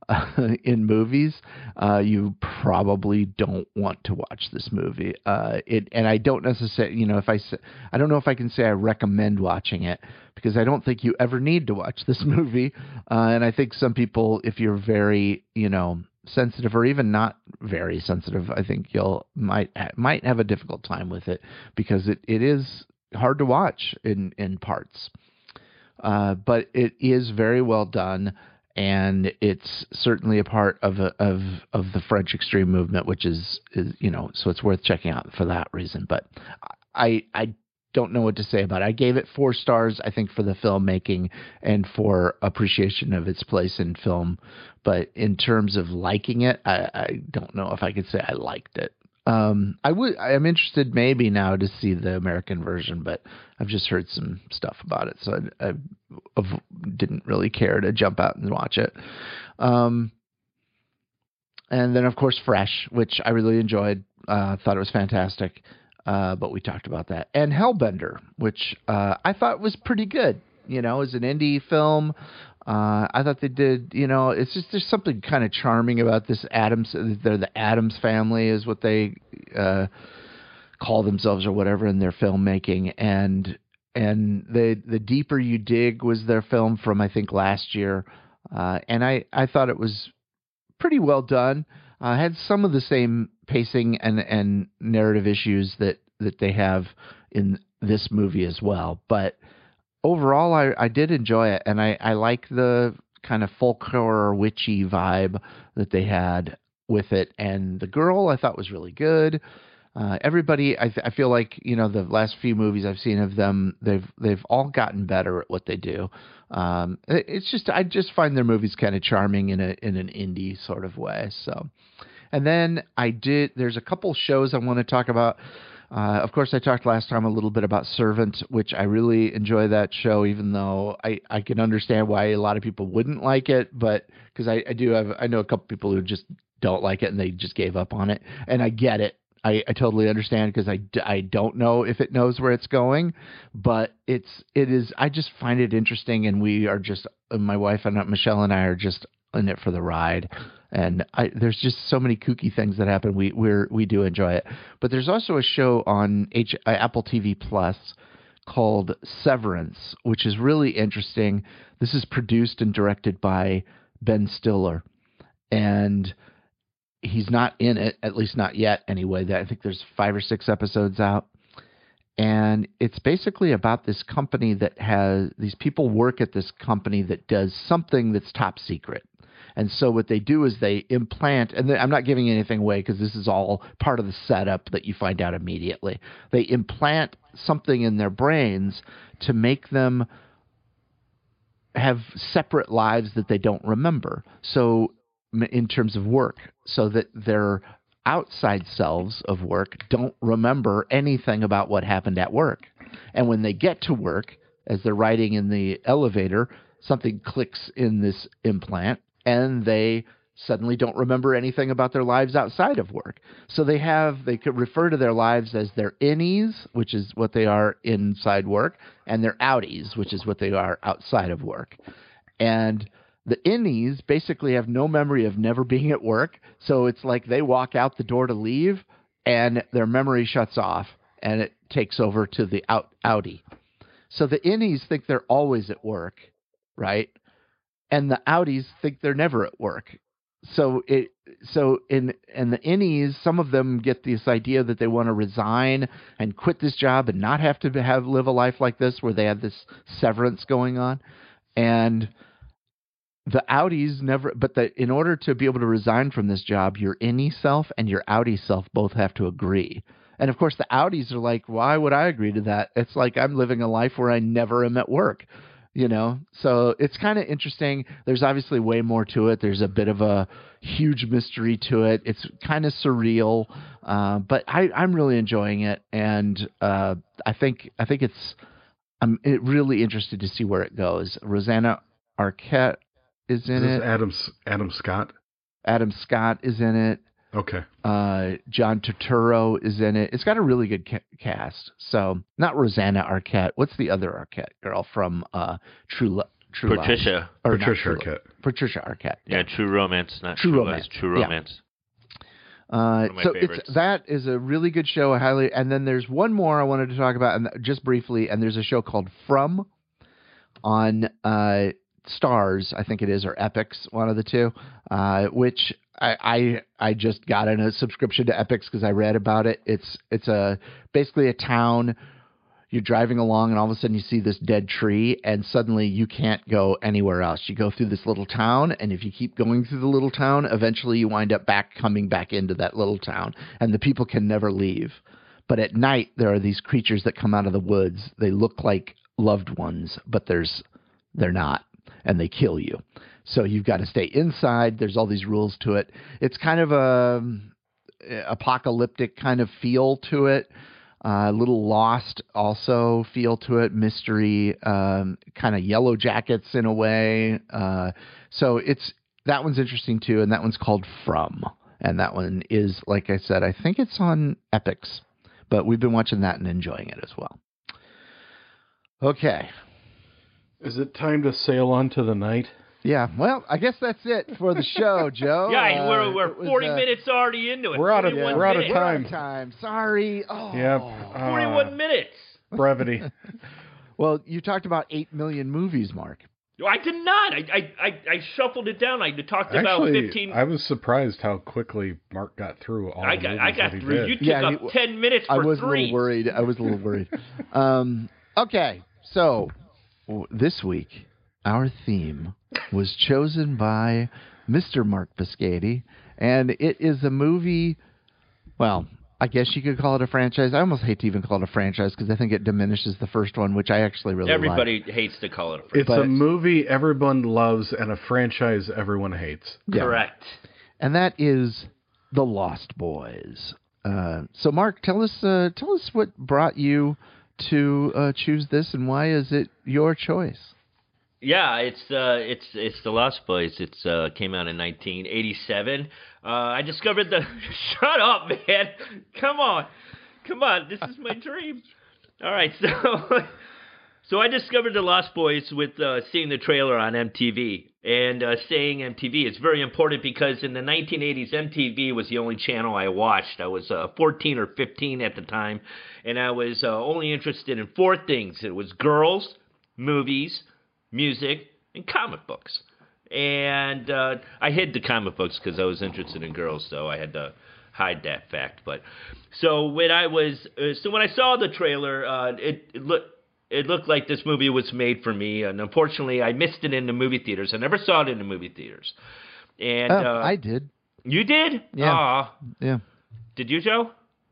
Speaker 1: uh, in movies, uh, you probably don't want to watch this movie. Uh, it and I don't necessarily, you know, if I say, I don't know if I can say I recommend watching it because I don't think you ever need to watch this movie. Uh, and I think some people, if you're very, you know, sensitive or even not very sensitive, I think you'll might might have a difficult time with it because it, it is hard to watch in in parts. Uh, but it is very well done, and it's certainly a part of a, of of the French extreme movement, which is, is you know, so it's worth checking out for that reason. But I I don't know what to say about it. I gave it four stars, I think, for the filmmaking and for appreciation of its place in film. But in terms of liking it, I, I don't know if I could say I liked it. Um, I would. I am interested maybe now to see the American version, but I've just heard some stuff about it, so I, I, I didn't really care to jump out and watch it. Um, and then, of course, Fresh, which I really enjoyed. Uh, thought it was fantastic, uh, but we talked about that. And Hellbender, which uh, I thought was pretty good. You know, as an indie film. Uh, I thought they did, you know, it's just, there's something kind of charming about this Addams, they're the Addams family is what they uh, call themselves or whatever in their filmmaking. And, and the, the Deeper You Dig was their film from, I think, last year. Uh, and I, I thought it was pretty well done. Uh, had some of the same pacing and, and narrative issues that, that they have in this movie as well. But overall, I, I did enjoy it, and I, I like the kind of folklore witchy vibe that they had with it. And the girl I thought was really good. Uh, everybody, I, th- I feel like, you know, the last few movies I've seen of them, they've they've all gotten better at what they do. Um, it, it's just I just find their movies kind of charming in a in an indie sort of way. So, and then I did. There's a couple shows I want to talk about. Uh, of course, I talked last time a little bit about Servant, which I really enjoy that show, even though I, I can understand why a lot of people wouldn't like it. But because I, I do have, I know a couple people who just don't like it and they just gave up on it. And I get it. I, I totally understand because I, I don't know if it knows where it's going, but it's, it is, I just find it interesting. And we are just, my wife and Michelle and I are just in it for the ride. And I, there's just so many kooky things that happen. We we're, we do enjoy it. But there's also a show on H, uh, Apple T V Plus called Severance, which is really interesting. This is produced and directed by Ben Stiller, and he's not in it, at least not yet. Anyway, I think there's five or six episodes out, and it's basically about this company that has these people work at this company that does something that's top secret. And so what they do is they implant, and I'm not giving anything away because this is all part of the setup that you find out immediately. They implant something in their brains to make them have separate lives that they don't remember. So in terms of work, so that their outside selves of work don't remember anything about what happened at work. And when they get to work, as they're riding in the elevator, something clicks in this implant, and they suddenly don't remember anything about their lives outside of work. So they have, they could refer to their lives as their innies, which is what they are inside work, and their outies, which is what they are outside of work. And the innies basically have no memory of never being at work. So it's like they walk out the door to leave and their memory shuts off and it takes over to the out, outie. So the innies think they're always at work, right? And the outies think they're never at work. So it so in and the innies, some of them get this idea that they want to resign and quit this job and not have to have live a life like this where they have this severance going on. And the outies never, but the, in order to be able to resign from this job, your innie self and your outie self both have to agree. And of course, the outies are like, why would I agree to that? It's like I'm living a life where I never am at work. You know, so it's kind of interesting. There's obviously way more to it. There's a bit of a huge mystery to it. It's kind of surreal, uh, but I, I'm really enjoying it, and uh, I think I think it's. I'm really interested to see where it goes. Rosanna Arquette is in
Speaker 2: is this
Speaker 1: it.
Speaker 2: Adam Adam Scott.
Speaker 1: Adam Scott is in it.
Speaker 2: Okay.
Speaker 1: Uh, John Turturro is in it. It's got a really good ca- cast. So not Rosanna Arquette. What's the other Arquette girl from uh, True Lo- True
Speaker 3: Patricia.
Speaker 1: Lies? Or
Speaker 2: Patricia
Speaker 1: True
Speaker 2: Arquette.
Speaker 1: Patricia Arquette.
Speaker 3: Yeah, True Romance, not
Speaker 1: True
Speaker 3: True,
Speaker 1: Romance.
Speaker 3: Lies, True
Speaker 1: Yeah.
Speaker 3: Romance.
Speaker 1: Uh,
Speaker 3: of my
Speaker 1: so
Speaker 3: favorites.
Speaker 1: it's that is a really good show. I highly. And then there's one more I wanted to talk about, and just briefly. And there's a show called From on uh, Stars, I think it is, or Epix, one of the two. Uh, which I, I I just got in a subscription to Epix because I read about it. It's it's a basically a town. You're driving along, and all of a sudden you see this dead tree, and suddenly you can't go anywhere else. You go through this little town, and if you keep going through the little town, eventually you wind up back coming back into that little town, and the people can never leave. But at night, there are these creatures that come out of the woods. They look like loved ones, but there's they're not, and they kill you. So you've got to stay inside. There's all these rules to it. It's kind of a apocalyptic kind of feel to it. A uh, little Lost also feel to it, mystery, um, kind of Yellow Jackets in a way. Uh, so it's that one's interesting too, and that one's called From, and that one is, like I said, I think it's on Epix, but we've been watching that and enjoying it as well. Okay,
Speaker 2: is it time to sail on to the night?
Speaker 1: Yeah, well, I guess that's it for the show, Joe.
Speaker 3: Yeah,
Speaker 1: uh,
Speaker 3: we're we're
Speaker 1: was,
Speaker 3: forty
Speaker 1: uh,
Speaker 3: minutes already into it.
Speaker 2: We're out of
Speaker 3: forty-one
Speaker 2: we're out of
Speaker 3: minutes.
Speaker 2: time.
Speaker 1: We're out of time. Sorry. Oh.
Speaker 2: Yep. Uh,
Speaker 3: forty-one minutes.
Speaker 2: Brevity.
Speaker 1: Well, you talked about eight million movies, Mark.
Speaker 3: I did not. I I, I, I shuffled it down. I talked about
Speaker 2: Actually,
Speaker 3: fifteen.
Speaker 2: I was surprised how quickly Mark got through all
Speaker 3: I
Speaker 2: the
Speaker 3: got
Speaker 2: movies
Speaker 3: I got
Speaker 2: that he
Speaker 3: through.
Speaker 2: did.
Speaker 3: You took
Speaker 1: Yeah,
Speaker 3: up
Speaker 1: he-
Speaker 3: ten minutes for
Speaker 1: I was
Speaker 3: three.
Speaker 1: a little worried. I was a little worried. Um, okay, so w- this week our theme was chosen by Mister Mark Piscati, and it is a movie. Well, I guess you could call it a franchise. I almost hate to even call it a franchise because I think it diminishes the first one, which I actually really
Speaker 3: Everybody
Speaker 1: like.
Speaker 3: hates to call it a
Speaker 2: It's
Speaker 3: franchise.
Speaker 2: a movie everyone loves and a franchise everyone hates.
Speaker 1: Yeah.
Speaker 3: Correct.
Speaker 1: And that is The Lost Boys. Uh, so, Mark, tell us uh, tell us what brought you to uh, choose this, and why is it your choice?
Speaker 3: Yeah, it's uh, it's it's The Lost Boys. It's uh, came out in nineteen eighty-seven. Uh, I discovered the. Shut up, man! Come on, come on. This is my dream. All right, so so I discovered The Lost Boys with uh, seeing the trailer on M T V, and uh, saying M T V is very important because in the nineteen eighties, M T V was the only channel I watched. I was uh, fourteen or fifteen at the time, and I was uh, only interested in four things. It was girls, movies, music, and comic books. And uh, I hid the comic books because I was interested in girls, so I had to hide that fact. But so when I was, uh, so when I saw the trailer, uh, it, it looked. It looked like this movie was made for me, and unfortunately, I missed it in the movie theaters. I never saw it in the movie theaters. And
Speaker 1: Oh,
Speaker 3: uh,
Speaker 1: I did.
Speaker 3: you did?
Speaker 1: Yeah.
Speaker 3: Aw.
Speaker 1: Yeah.
Speaker 3: Did you, Joe?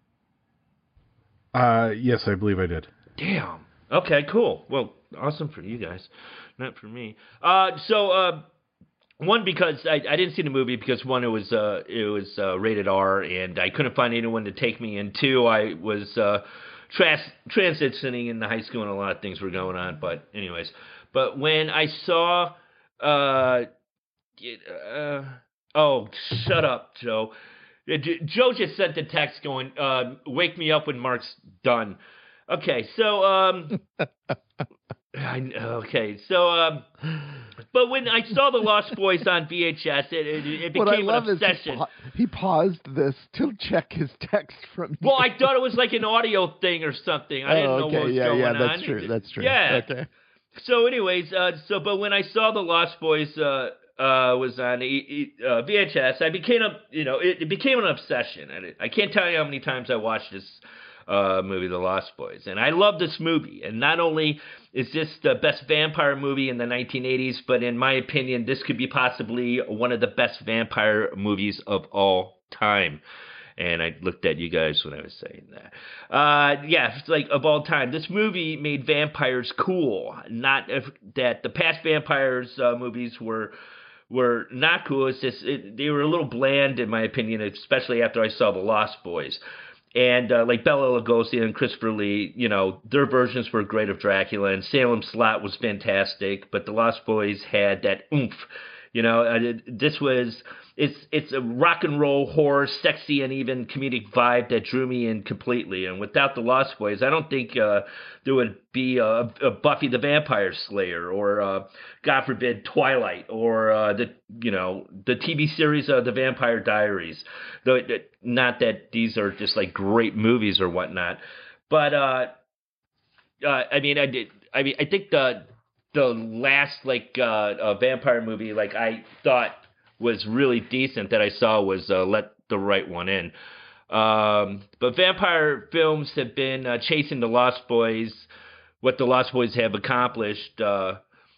Speaker 2: Uh, yes, I believe I did.
Speaker 3: Damn. Okay, cool. Well, awesome for you guys, not for me. Uh, so, uh, one, because I, I didn't see the movie because one, it was uh, it was uh, rated R, and I couldn't find anyone to take me. And two, I was uh, trans- transitioning into high school, and a lot of things were going on. But anyways, but when I saw, uh, it, uh oh, shut up, Joe. Uh, J- Joe just sent a text going, uh, "Wake me up when Mark's done." Okay, so um, I, okay, so um, but when I saw The Lost Boys on V H S, it, it, it
Speaker 1: What I
Speaker 3: became
Speaker 1: love
Speaker 3: an
Speaker 1: is he,
Speaker 3: obsession.
Speaker 1: pa- he paused this to check his text from you.
Speaker 3: Well, I thought it was like an audio thing or something. I didn't
Speaker 1: oh,
Speaker 3: know
Speaker 1: okay.
Speaker 3: what was
Speaker 1: yeah,
Speaker 3: going
Speaker 1: yeah,
Speaker 3: on.
Speaker 1: that's true. That's true.
Speaker 3: Yeah.
Speaker 1: Okay.
Speaker 3: So, anyways, uh, so but when I saw The Lost Boys uh, uh, was on e- e- uh, V H S, I became a you know it, it became an obsession. And I can't tell you how many times I watched this uh, movie, The Lost Boys, and I love this movie. And not only is this the best vampire movie in the nineteen eighties, but in my opinion, this could be possibly one of the best vampire movies of all time. And I looked at you guys when I was saying that. Uh, yeah, it's like of all time. This movie made vampires cool. Not if, that the past vampires uh, movies were were not cool. It's just it, they were a little bland in my opinion, especially after I saw The Lost Boys. And uh, like Bela Lugosi and Christopher Lee, you know, their versions were great of Dracula, and Salem Slot was fantastic. But The Lost Boys had that oomph You know, uh, it- this was it's it's a rock and roll horror, sexy and even comedic vibe that drew me in completely. And without the Lost Boys, I don't think uh, there would be a, a Buffy the Vampire Slayer or uh, God forbid Twilight or uh, the you know the T V series uh, The Vampire Diaries. Though it- not that these are just like great movies or whatnot, but uh, uh, I mean I did I mean I think the the last like uh, uh, vampire movie like I thought was really decent that I saw was uh, Let the Right One In. Um, but vampire films have been uh, chasing the Lost Boys, what the Lost Boys have accomplished. Uh,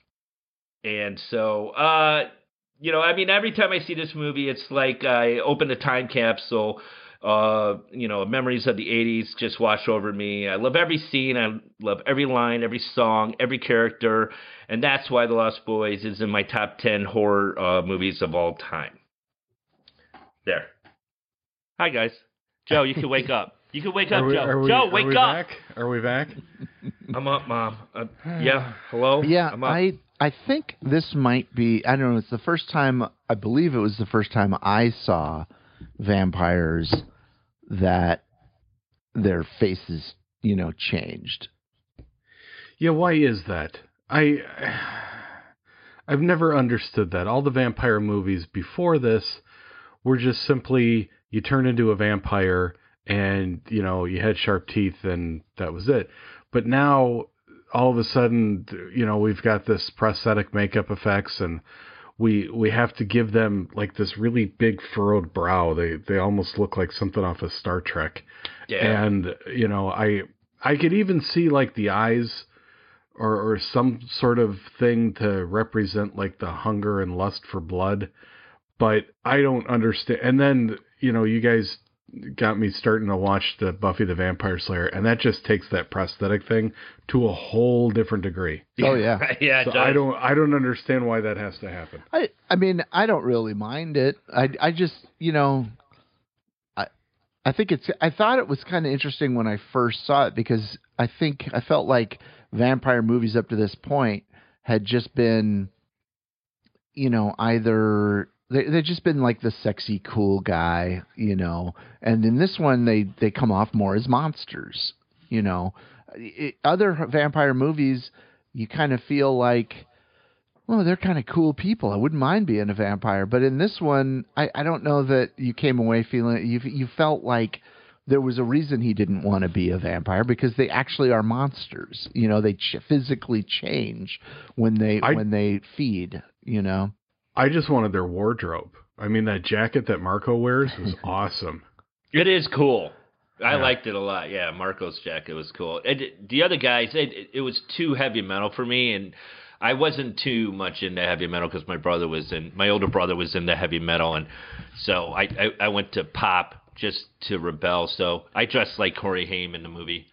Speaker 3: and so, uh, you know, I mean, every time I see this movie, it's like I open a time capsule. Uh, you know, memories of the eighties just wash over me. I love every scene. I love every line, every song, every character. And that's why The Lost Boys is in my top ten horror uh, movies of all time. There. Hi, guys. Joe, you can wake up. You can wake up,
Speaker 2: Are we,
Speaker 3: Joe.
Speaker 2: are we,
Speaker 3: Joe,
Speaker 2: are
Speaker 3: wake
Speaker 2: we
Speaker 3: up.
Speaker 2: Back? Are we back?
Speaker 3: I'm up, Mom. Uh, yeah. Hello?
Speaker 1: Yeah,
Speaker 3: I'm up.
Speaker 1: I I think this might be, I don't know, it's the first time, I believe it was the first time I saw vampires that their faces, you know, changed.
Speaker 2: Yeah, why is that? I I've never understood that. All the vampire movies before this were just simply you turn into a vampire and, you know, you had sharp teeth and that was it. But now all of a sudden, you know, we've got this prosthetic makeup effects and we we have to give them like this really big furrowed brow. They they almost look like something off of Star Trek.
Speaker 3: Yeah.
Speaker 2: And, you know, I I could even see like the eyes or, or some sort of thing to represent like the hunger and lust for blood. But I don't understand. And then, you know, you guys got me starting to watch the Buffy the Vampire Slayer, and that just takes that prosthetic thing to a whole different degree.
Speaker 1: Oh yeah.
Speaker 3: yeah, it
Speaker 2: So
Speaker 3: does.
Speaker 2: I don't I don't understand why that has to happen.
Speaker 1: I I mean, I don't really mind it. I I just, you know, I I think it's I thought it was kind of interesting when I first saw it because I think I felt like vampire movies up to this point had just been, you know, either they they've just been like the sexy cool guy, you know, and in this one they they come off more as monsters, you know. It, other vampire movies, you kind of feel like, well, they're kind of cool people. I wouldn't mind being a vampire. But in this one, I, I don't know that you came away feeling, you you felt like there was a reason he didn't want to be a vampire because they actually are monsters. You know, they ch- physically change when they
Speaker 2: I,
Speaker 1: when they feed, you know.
Speaker 2: I just wanted their wardrobe. I mean, that jacket that Marco wears was awesome.
Speaker 3: It is cool. I
Speaker 2: Yeah.
Speaker 3: liked it a lot. Yeah, Marco's jacket was cool. And the other guys, it, it was too heavy metal for me, and I wasn't too much into heavy metal because my brother was in, my older brother was into heavy metal, and so I, I, I went to pop just to rebel. So I dressed like Corey Haim in the movie.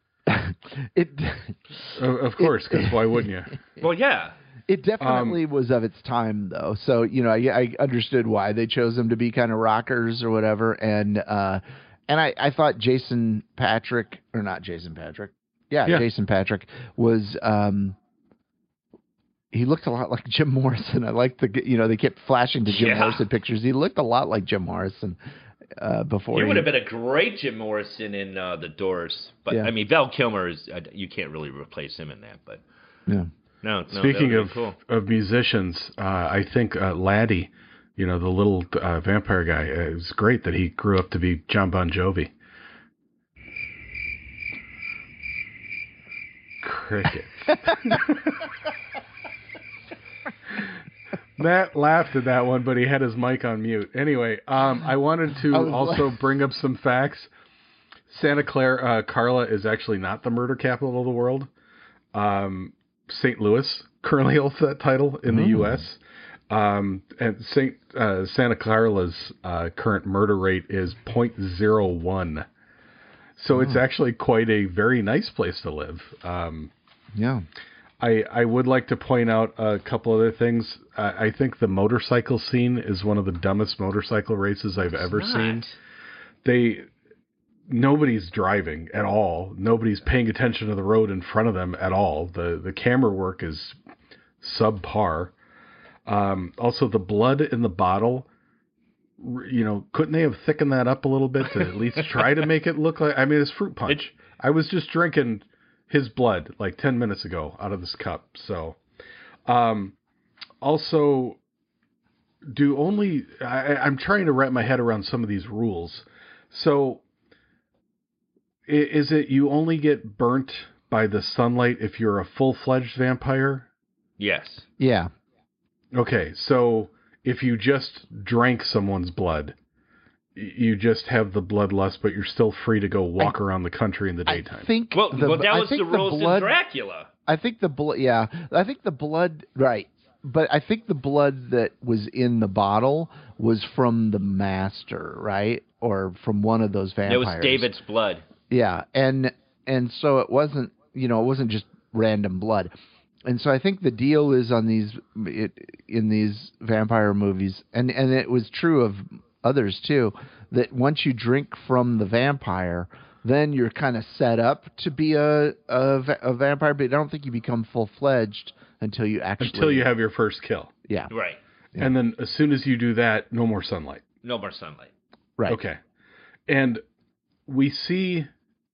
Speaker 1: it
Speaker 2: Of, of course, because why wouldn't you?
Speaker 3: Well, yeah.
Speaker 1: It definitely um, was of its time, though. So, you know, I, I understood why they chose them to be kind of rockers or whatever. And uh, and I, I thought Jason Patrick, or not Jason Patrick, yeah, yeah. Jason Patrick was, um, he looked a lot like Jim Morrison. I like the, you know, they kept flashing to Jim
Speaker 3: yeah.
Speaker 1: Morrison pictures. He looked a lot like Jim Morrison uh, before.
Speaker 3: He
Speaker 1: he
Speaker 3: would have been a great Jim Morrison in uh, The Doors. But, yeah. I mean, Val Kilmer, is uh, you can't really replace him in that. But
Speaker 1: yeah.
Speaker 3: No, no,
Speaker 2: Speaking of
Speaker 3: cool.
Speaker 2: of musicians, uh, I think uh, Laddie, you know, the little uh, vampire guy, uh, it was great that he grew up to be John Bon Jovi. Cricket. Matt laughed at that one, but he had his mic on mute. Anyway, um, I wanted to I also like... bring up some facts. Santa Clara, uh, Carla is actually not the murder capital of the world. Um, Saint Louis currently holds that title in the mm. U S Um, and Saint uh, Santa Clara's uh, current murder rate is zero point zero one. So oh. it's actually quite a very nice place to live. Um,
Speaker 1: yeah.
Speaker 2: I, I would like to point out a couple other things. Uh, I think the motorcycle scene is one of the dumbest motorcycle races I've
Speaker 3: it's
Speaker 2: ever
Speaker 3: not.
Speaker 2: seen. They... Nobody's driving at all. Nobody's paying attention to the road in front of them at all. The the camera work is subpar. Um, also, the blood in the bottle, r- you know, couldn't they have thickened that up a little bit to at least try to make it look like, I mean, it's fruit punch. I was just drinking his blood like ten minutes ago out of this cup. So, um, also, do only, I, I'm trying to wrap my head around some of these rules. So, i- is it you only get burnt by the sunlight if you're a full-fledged vampire?
Speaker 3: Yes.
Speaker 1: Yeah.
Speaker 2: Okay, so if you just drank someone's blood, y- you just have the bloodlust, but you're still free to go walk around the country in the daytime.
Speaker 1: I think
Speaker 3: Well,
Speaker 1: the,
Speaker 3: well that
Speaker 1: I
Speaker 3: was
Speaker 1: think
Speaker 3: the rules
Speaker 1: blood,
Speaker 3: in Dracula.
Speaker 1: I think the blood, yeah, I think the blood, right. But I think the blood that was in the bottle was from the master, right? Or from one of those vampires.
Speaker 3: It was David's blood.
Speaker 1: Yeah, and and so it wasn't, you know, it wasn't just random blood. And so I think the deal is on these it, in these vampire movies, and and it was true of others too, that once you drink from the vampire, then you're kind of set up to be a a, va- a vampire, but I don't think you become full fledged until you actually
Speaker 2: Until you have your first kill.
Speaker 1: yeah
Speaker 3: Right.
Speaker 1: Yeah.
Speaker 2: And then as soon as you do that, no more sunlight.
Speaker 3: No more sunlight.
Speaker 1: right
Speaker 2: Okay. And we see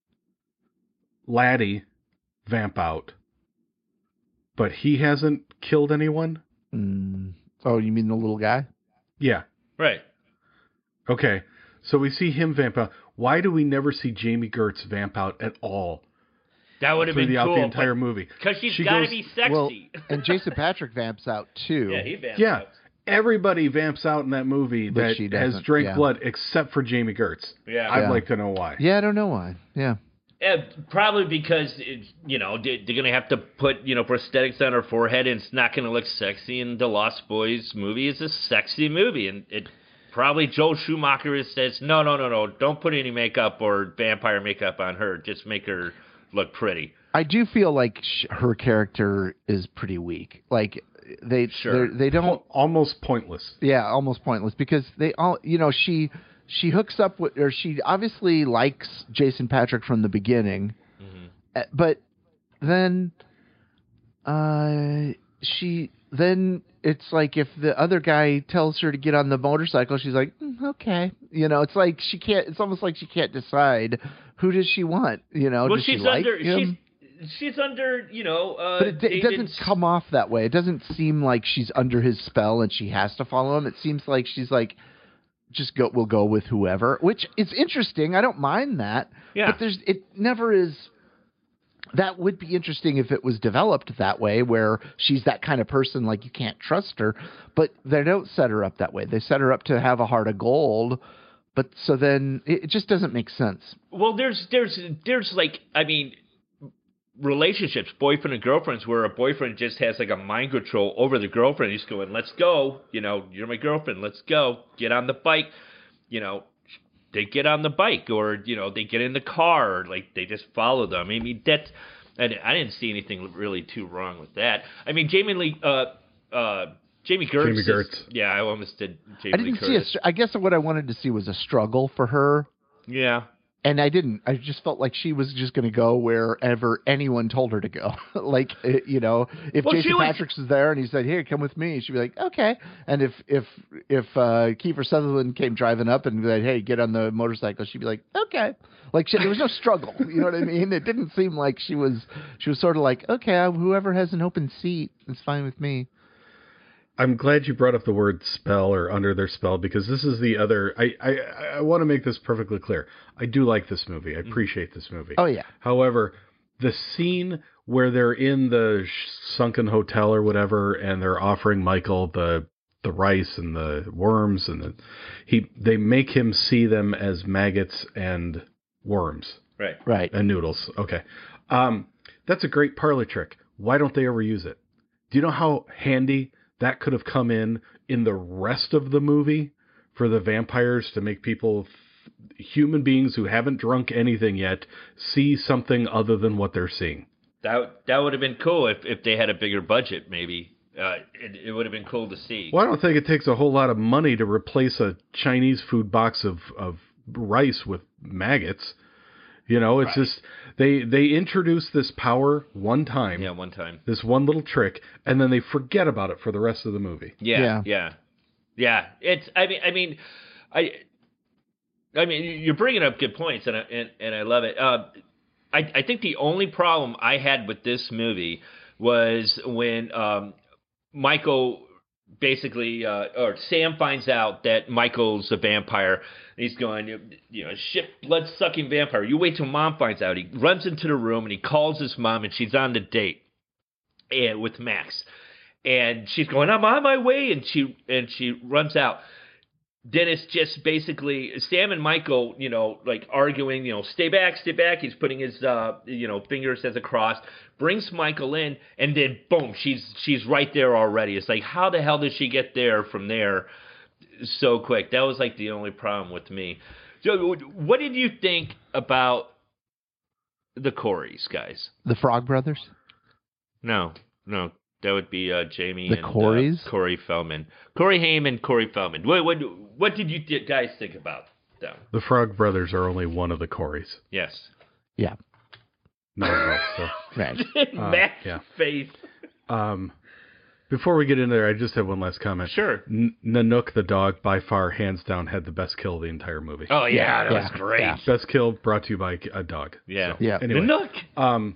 Speaker 2: Laddie vamp out, but he hasn't killed anyone?
Speaker 1: Mm. Oh, you mean the little guy?
Speaker 2: Yeah.
Speaker 3: Right.
Speaker 2: Okay. So we see him vamp out. Why do we never see Jamie Gertz vamp out at all
Speaker 3: That would have been
Speaker 2: throughout
Speaker 3: cool.
Speaker 2: the entire movie?
Speaker 3: Because she's
Speaker 2: She
Speaker 3: got to
Speaker 2: goes-
Speaker 3: be sexy.
Speaker 1: Well, and Jason Patrick vamps out too.
Speaker 3: yeah, he vamps
Speaker 2: Yeah.
Speaker 3: out.
Speaker 2: Everybody vamps out in that movie
Speaker 1: But
Speaker 2: that
Speaker 1: she
Speaker 2: has
Speaker 1: doesn't,
Speaker 2: drank
Speaker 1: yeah.
Speaker 2: blood except for Jamie Gertz.
Speaker 3: Yeah.
Speaker 2: I'd
Speaker 1: Yeah.
Speaker 2: like to know why.
Speaker 1: Yeah, I don't know why. Yeah.
Speaker 3: Uh, probably because, it, you know, they, they're going to have to put, you know, prosthetics on her forehead and it's not going to look sexy. And The Lost Boys movie is a sexy movie. And it probably Joel Schumacher says, no, no, no, no, don't put any makeup or vampire makeup on her. Just make her look pretty.
Speaker 1: I do feel like sh- her character is pretty weak. Like they
Speaker 3: Sure.
Speaker 1: they're- they don't
Speaker 2: Po- almost pointless.
Speaker 1: yeah, almost pointless because they all, you know, she she hooks up with, or she obviously likes Jason Patrick from the beginning. Uh, but then uh she then it's like if the other guy tells her to get on the motorcycle, she's like, "Mm, okay. You know, it's like she can't, it's almost like she can't decide who does she want, you know,
Speaker 3: Well,
Speaker 1: does
Speaker 3: she's
Speaker 1: she like
Speaker 3: under,
Speaker 1: him?
Speaker 3: she's, she's under, you know, uh,
Speaker 1: But it, it doesn't
Speaker 3: David's-
Speaker 1: come off that way. It doesn't seem like she's under his spell and she has to follow him. It seems like she's like, just go, we'll go with whoever, which is interesting. I don't mind that.
Speaker 3: Yeah.
Speaker 1: But there's, it never is. That would be interesting if it was developed that way, where she's that kind of person, like you can't trust her. But they don't set her up that way. They set her up to have a heart of gold. But so then it, it just doesn't make sense.
Speaker 3: Well, there's there's there's like I mean, relationships, boyfriend and girlfriends, where a boyfriend just has like a mind control over the girlfriend. He's going, "Let's go," you know, "You're my girlfriend. Let's go. Get on the bike," you know. They get on the bike, or you know, they get in the car, or like they just follow them. I mean, that's I, I didn't see anything really too wrong with that. I mean, Jamie Lee, uh, uh, Jamie Gertz.
Speaker 2: Jamie
Speaker 3: is-
Speaker 2: Gertz.
Speaker 3: yeah, I almost did. Jamie
Speaker 1: I
Speaker 3: Lee
Speaker 1: didn't see a.
Speaker 3: Curtis.
Speaker 1: str- I guess what I wanted to see was a struggle for her.
Speaker 3: Yeah.
Speaker 1: And I didn't. I just felt like she was just going to go wherever anyone told her to go. like, eh, you know, if
Speaker 3: Well, she
Speaker 1: Jason
Speaker 3: was-
Speaker 1: Patrick's was there and he said, "Here, come with me," she'd be like, "Okay." And if if if uh, Kiefer Sutherland came driving up and be like, "Hey, get on the motorcycle," she'd be like, "Okay." Like she, there was no struggle. You know what I mean? It didn't seem like she was. She was sort of like, "Okay, whoever has an open seat is fine with me."
Speaker 2: I'm glad you brought up the word spell or under their spell, because this is the other. I, I, I want to make this perfectly clear. I do like this movie. I appreciate this movie.
Speaker 1: Oh yeah.
Speaker 2: However, the scene where they're in the sh- sunken hotel or whatever, and they're offering Michael the the rice and the worms, and the he they make him see them as maggots and worms
Speaker 3: Right.
Speaker 1: Right.
Speaker 2: and noodles. Okay, um, that's a great parlor trick. Why don't they ever use it? Do you know how handy that could have come in in the rest of the movie for the vampires to make people, human beings who haven't drunk anything yet, see something other than what they're seeing?
Speaker 3: That that would have been cool if, if they had a bigger budget. Maybe uh, it, it would have been cool to see.
Speaker 2: Well, I don't think it takes a whole lot of money to replace a Chinese food box of, of rice with maggots. You know, it's
Speaker 3: Right.
Speaker 2: just they they introduce this power one time,
Speaker 3: Yeah, one time.
Speaker 2: this one little trick, and then they forget about it for the rest of the movie.
Speaker 3: Yeah,
Speaker 1: Yeah.
Speaker 3: yeah, yeah. It's. I mean, I mean, I. I mean, you're bringing up good points, and I, and, and I love it. Uh, I I think the only problem I had with this movie was when um, Michael basically, uh, or Sam finds out that Michael's a vampire. And he's going, you know, shit, blood sucking vampire. You wait till Mom finds out. He runs into the room and he calls his mom, and she's on the date, and with Max, and she's going, I'm on my way, and she and she runs out. Then it's just basically Sam and Michael, you know, like arguing, you know, stay back, stay back. He's putting his, uh, you know, fingers as a cross, brings Michael in, and then boom, she's she's right there already. It's like, how the hell did she get there from there so quick? That was like the only problem with me. So, what did you think about the Coreys, guys?
Speaker 1: The Frog Brothers?
Speaker 3: No, no. That would be uh, Jamie
Speaker 1: The
Speaker 3: and
Speaker 1: Coreys?
Speaker 3: uh, Corey Feldman. Corey Haim and Corey Feldman. What, what, what did you th- guys think about them?
Speaker 2: The Frog Brothers are only one of the Coreys.
Speaker 3: Yes.
Speaker 1: Yeah.
Speaker 2: Not else, so.
Speaker 1: Right.
Speaker 2: Uh,
Speaker 3: Matt's
Speaker 2: yeah.
Speaker 3: face.
Speaker 2: Um, before we get into there, I just have one last comment.
Speaker 3: Sure.
Speaker 2: N- Nanook the dog, by far, hands down, had the best kill of the entire movie.
Speaker 3: Oh, yeah, that
Speaker 1: Yeah,
Speaker 3: was great.
Speaker 1: yeah.
Speaker 2: Best kill brought to you by a dog.
Speaker 3: Yeah.
Speaker 2: So,
Speaker 1: Yeah.
Speaker 2: Anyway,
Speaker 3: Nanook.
Speaker 2: um,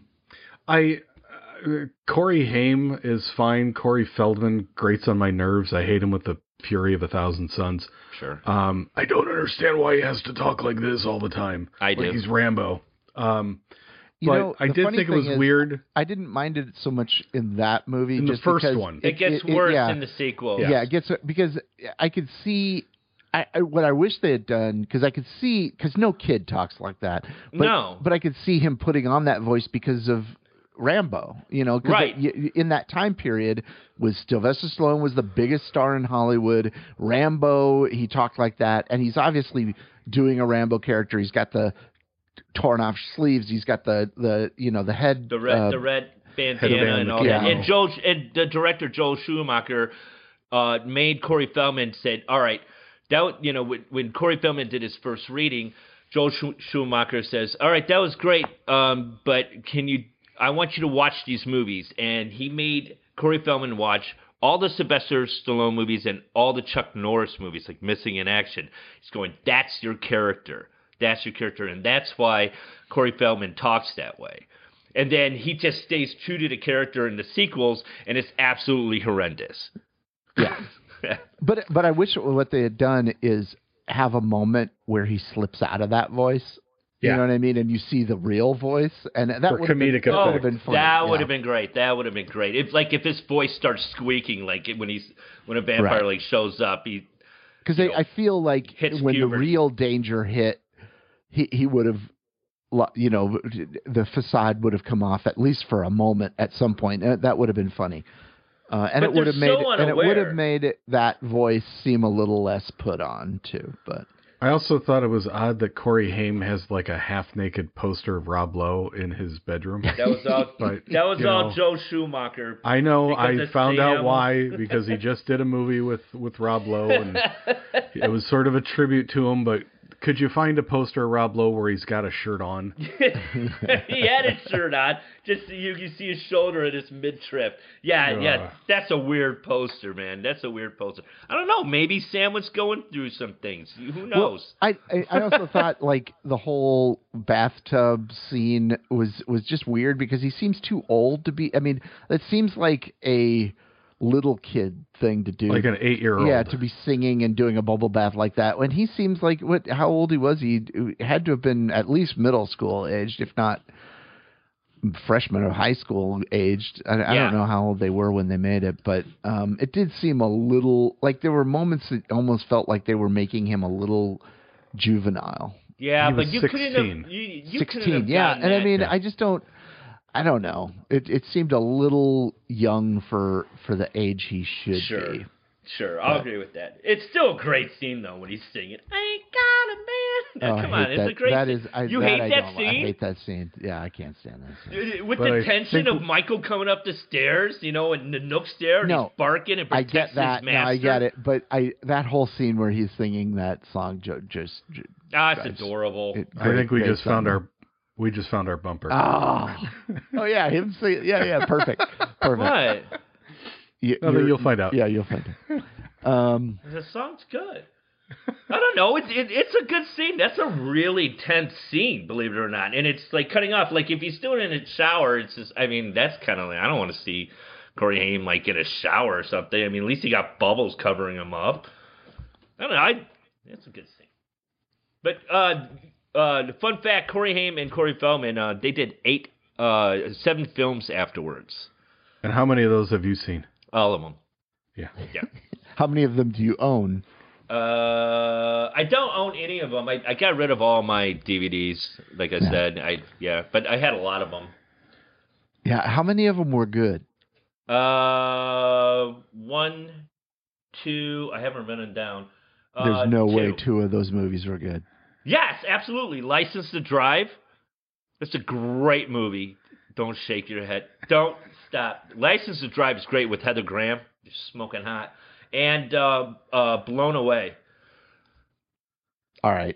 Speaker 2: I uh, Corey Haim is fine. Corey Feldman grates on my nerves. I hate him with the fury of a thousand suns.
Speaker 3: Sure.
Speaker 2: Um, I don't understand why he has to talk like this all the time.
Speaker 3: I
Speaker 2: like
Speaker 3: do.
Speaker 2: He's Rambo. Um,
Speaker 1: You
Speaker 2: but
Speaker 1: know,
Speaker 2: I
Speaker 1: the
Speaker 2: did
Speaker 1: funny
Speaker 2: think it
Speaker 1: thing
Speaker 2: was
Speaker 1: is,
Speaker 2: weird.
Speaker 1: I didn't mind it so much in that movie.
Speaker 2: In the
Speaker 1: just
Speaker 2: first
Speaker 1: because
Speaker 2: one.
Speaker 3: It gets worse
Speaker 1: yeah.
Speaker 3: in the sequel.
Speaker 1: Yeah, it gets because I could see I, I what I wish they had done because I could see because no kid talks like that. But,
Speaker 3: No.
Speaker 1: but I could see him putting on that voice because of Rambo. You know, 'cause
Speaker 3: Right.
Speaker 1: it- in that time period, was Sylvester Stallone was the biggest star in Hollywood. Rambo, he talked like that, and he's obviously doing a Rambo character. He's got the torn off sleeves. He's got the the you know the head
Speaker 3: The red,
Speaker 1: uh,
Speaker 3: the red bandana
Speaker 2: Headband,
Speaker 3: and all
Speaker 1: yeah.
Speaker 3: that. And Joel, and the director Joel Schumacher uh, made Corey Feldman said, "All right, that w- you know when, when Corey Feldman did his first reading, Joel Schu- Schumacher says, all right, that was great, um, but can you? I want you to watch these movies." And he made Corey Feldman watch all the Sylvester Stallone movies and all the Chuck Norris movies, like Missing in Action. He's going, "That's your character." That's your character, and that's why Corey Feldman talks that way. And then he just stays true to the character in the sequels, and it's absolutely horrendous.
Speaker 1: Yeah. But but I wish what they had done is have a moment where he slips out of that voice. You
Speaker 2: Yeah.
Speaker 1: know what I mean? And you see the real voice, and that
Speaker 2: For
Speaker 1: would have been,
Speaker 2: comedic
Speaker 1: that would
Speaker 2: effect.
Speaker 1: have been funny.
Speaker 3: That would
Speaker 1: yeah.
Speaker 3: have been great. That would have been great. If like if his voice starts squeaking, like when he's when a vampire
Speaker 1: Right.
Speaker 3: like shows up, he
Speaker 1: Because
Speaker 3: you
Speaker 1: I,
Speaker 3: know,
Speaker 1: I feel like
Speaker 3: hits
Speaker 1: when
Speaker 3: puberty.
Speaker 1: the real danger hit, he he would have, lo- you know, the facade would have come off at least for a moment at some point, and that would have been funny. Uh, and
Speaker 3: But
Speaker 1: it would
Speaker 3: they're
Speaker 1: have made
Speaker 3: so
Speaker 1: it, and it would
Speaker 3: unaware.
Speaker 1: have made it, that voice seem a little less put on too. But
Speaker 2: I also thought it was odd that Corey Haim has like a half-naked poster of Rob Lowe in his bedroom.
Speaker 3: that was all
Speaker 2: But,
Speaker 3: that was
Speaker 2: you
Speaker 3: all
Speaker 2: know,
Speaker 3: Joe Schumacher.
Speaker 2: I know.
Speaker 3: Because
Speaker 2: I
Speaker 3: of
Speaker 2: found out
Speaker 3: Sam.
Speaker 2: why because he just did a movie with with Rob Lowe, and it was sort of a tribute to him. But could you find a poster of Rob Lowe where he's got a shirt on?
Speaker 3: He had his shirt on, just so you can see his shoulder and his mid-trip. Yeah, yeah,
Speaker 2: Ugh.
Speaker 3: that's a weird poster, man. That's a weird poster. I don't know. Maybe Sam was going through some things. Who knows?
Speaker 1: I I, I also thought like the whole bathtub scene was was just weird because he seems too old to be. I mean, it seems like a little kid thing to do.
Speaker 2: Like an eight-year-old.
Speaker 1: Yeah, to be singing and doing a bubble bath like that. When he seems like what? How old he was? He had to have been at least middle school aged, if not freshman or high school aged. I, I
Speaker 3: Yeah.
Speaker 1: don't know how old they were when they made it, but um, it did seem a little like there were moments that almost felt like they were making him a little juvenile.
Speaker 3: Yeah,
Speaker 2: He
Speaker 3: but
Speaker 2: was
Speaker 3: you couldn't
Speaker 2: sixteen.
Speaker 3: have. You, you couldn't
Speaker 1: Sixteen,
Speaker 3: have
Speaker 1: yeah,
Speaker 3: gotten
Speaker 1: and I
Speaker 3: that.
Speaker 1: mean,
Speaker 2: Yeah.
Speaker 1: I just don't. I don't know. It it seemed a little young for for the age he should
Speaker 3: Sure.
Speaker 1: be.
Speaker 3: Sure, I'll
Speaker 1: But-
Speaker 3: agree with that. It's still a great scene though when he's singing. I ain't got a man.
Speaker 1: Oh, I
Speaker 3: Come
Speaker 1: hate
Speaker 3: on, it's
Speaker 1: that.
Speaker 3: a great.
Speaker 1: That
Speaker 3: scene.
Speaker 1: is, I,
Speaker 3: you
Speaker 1: that
Speaker 3: hate
Speaker 1: I
Speaker 3: that
Speaker 1: don't- I
Speaker 3: scene?
Speaker 1: hate that scene. Yeah, I can't stand that scene.
Speaker 3: With
Speaker 2: But
Speaker 3: the
Speaker 2: I
Speaker 3: tension
Speaker 2: think-
Speaker 3: of Michael coming up the stairs, you know, and Nanook's there, and
Speaker 1: No,
Speaker 3: he's barking and
Speaker 1: I
Speaker 3: protects
Speaker 1: get that.
Speaker 3: his
Speaker 1: No,
Speaker 3: master.
Speaker 1: I get it. But I that whole scene where he's singing that song, jo- just, ju-
Speaker 3: Ah, it's
Speaker 1: Guys,
Speaker 3: adorable.
Speaker 1: it,
Speaker 2: I think we
Speaker 1: great
Speaker 2: just found
Speaker 1: song.
Speaker 2: our We just found our bumper.
Speaker 1: Oh, oh yeah, him say, yeah, yeah, perfect, perfect.
Speaker 3: What?
Speaker 1: You,
Speaker 2: Nothing,
Speaker 1: you're-
Speaker 2: you'll find out.
Speaker 1: Yeah, you'll find out. Um,
Speaker 3: The song's good. I don't know. It's it, it's a good scene. That's a really tense scene, believe it or not. And it's like cutting off. Like if he's doing it in a shower, it's just. I mean, that's kind of like I don't want to see Corey Haim like in a shower or something. I mean, at least he got bubbles covering him up. I don't know. I it's a good scene. But uh, uh, the fun fact: Corey Haim and Corey Feldman, uh, they did eight, uh, seven films afterwards.
Speaker 2: And how many of those have you seen?
Speaker 3: All of them.
Speaker 2: Yeah.
Speaker 3: Yeah.
Speaker 1: how many of them do you own?
Speaker 3: Uh, I don't own any of them. I, I got rid of all my D V Ds. Like I
Speaker 1: Yeah.
Speaker 3: said, I yeah, but I had a lot of them.
Speaker 1: Yeah, how many of them were good?
Speaker 3: Uh, one, two. I haven't written down. Uh,
Speaker 1: There's no
Speaker 3: two.
Speaker 1: way two of those movies were good.
Speaker 3: Yes, absolutely. License to Drive. It's a great movie. Don't shake your head. Don't stop. License to Drive is great with Heather Graham. Just smoking hot. And uh, uh, Blown Away.
Speaker 1: All right,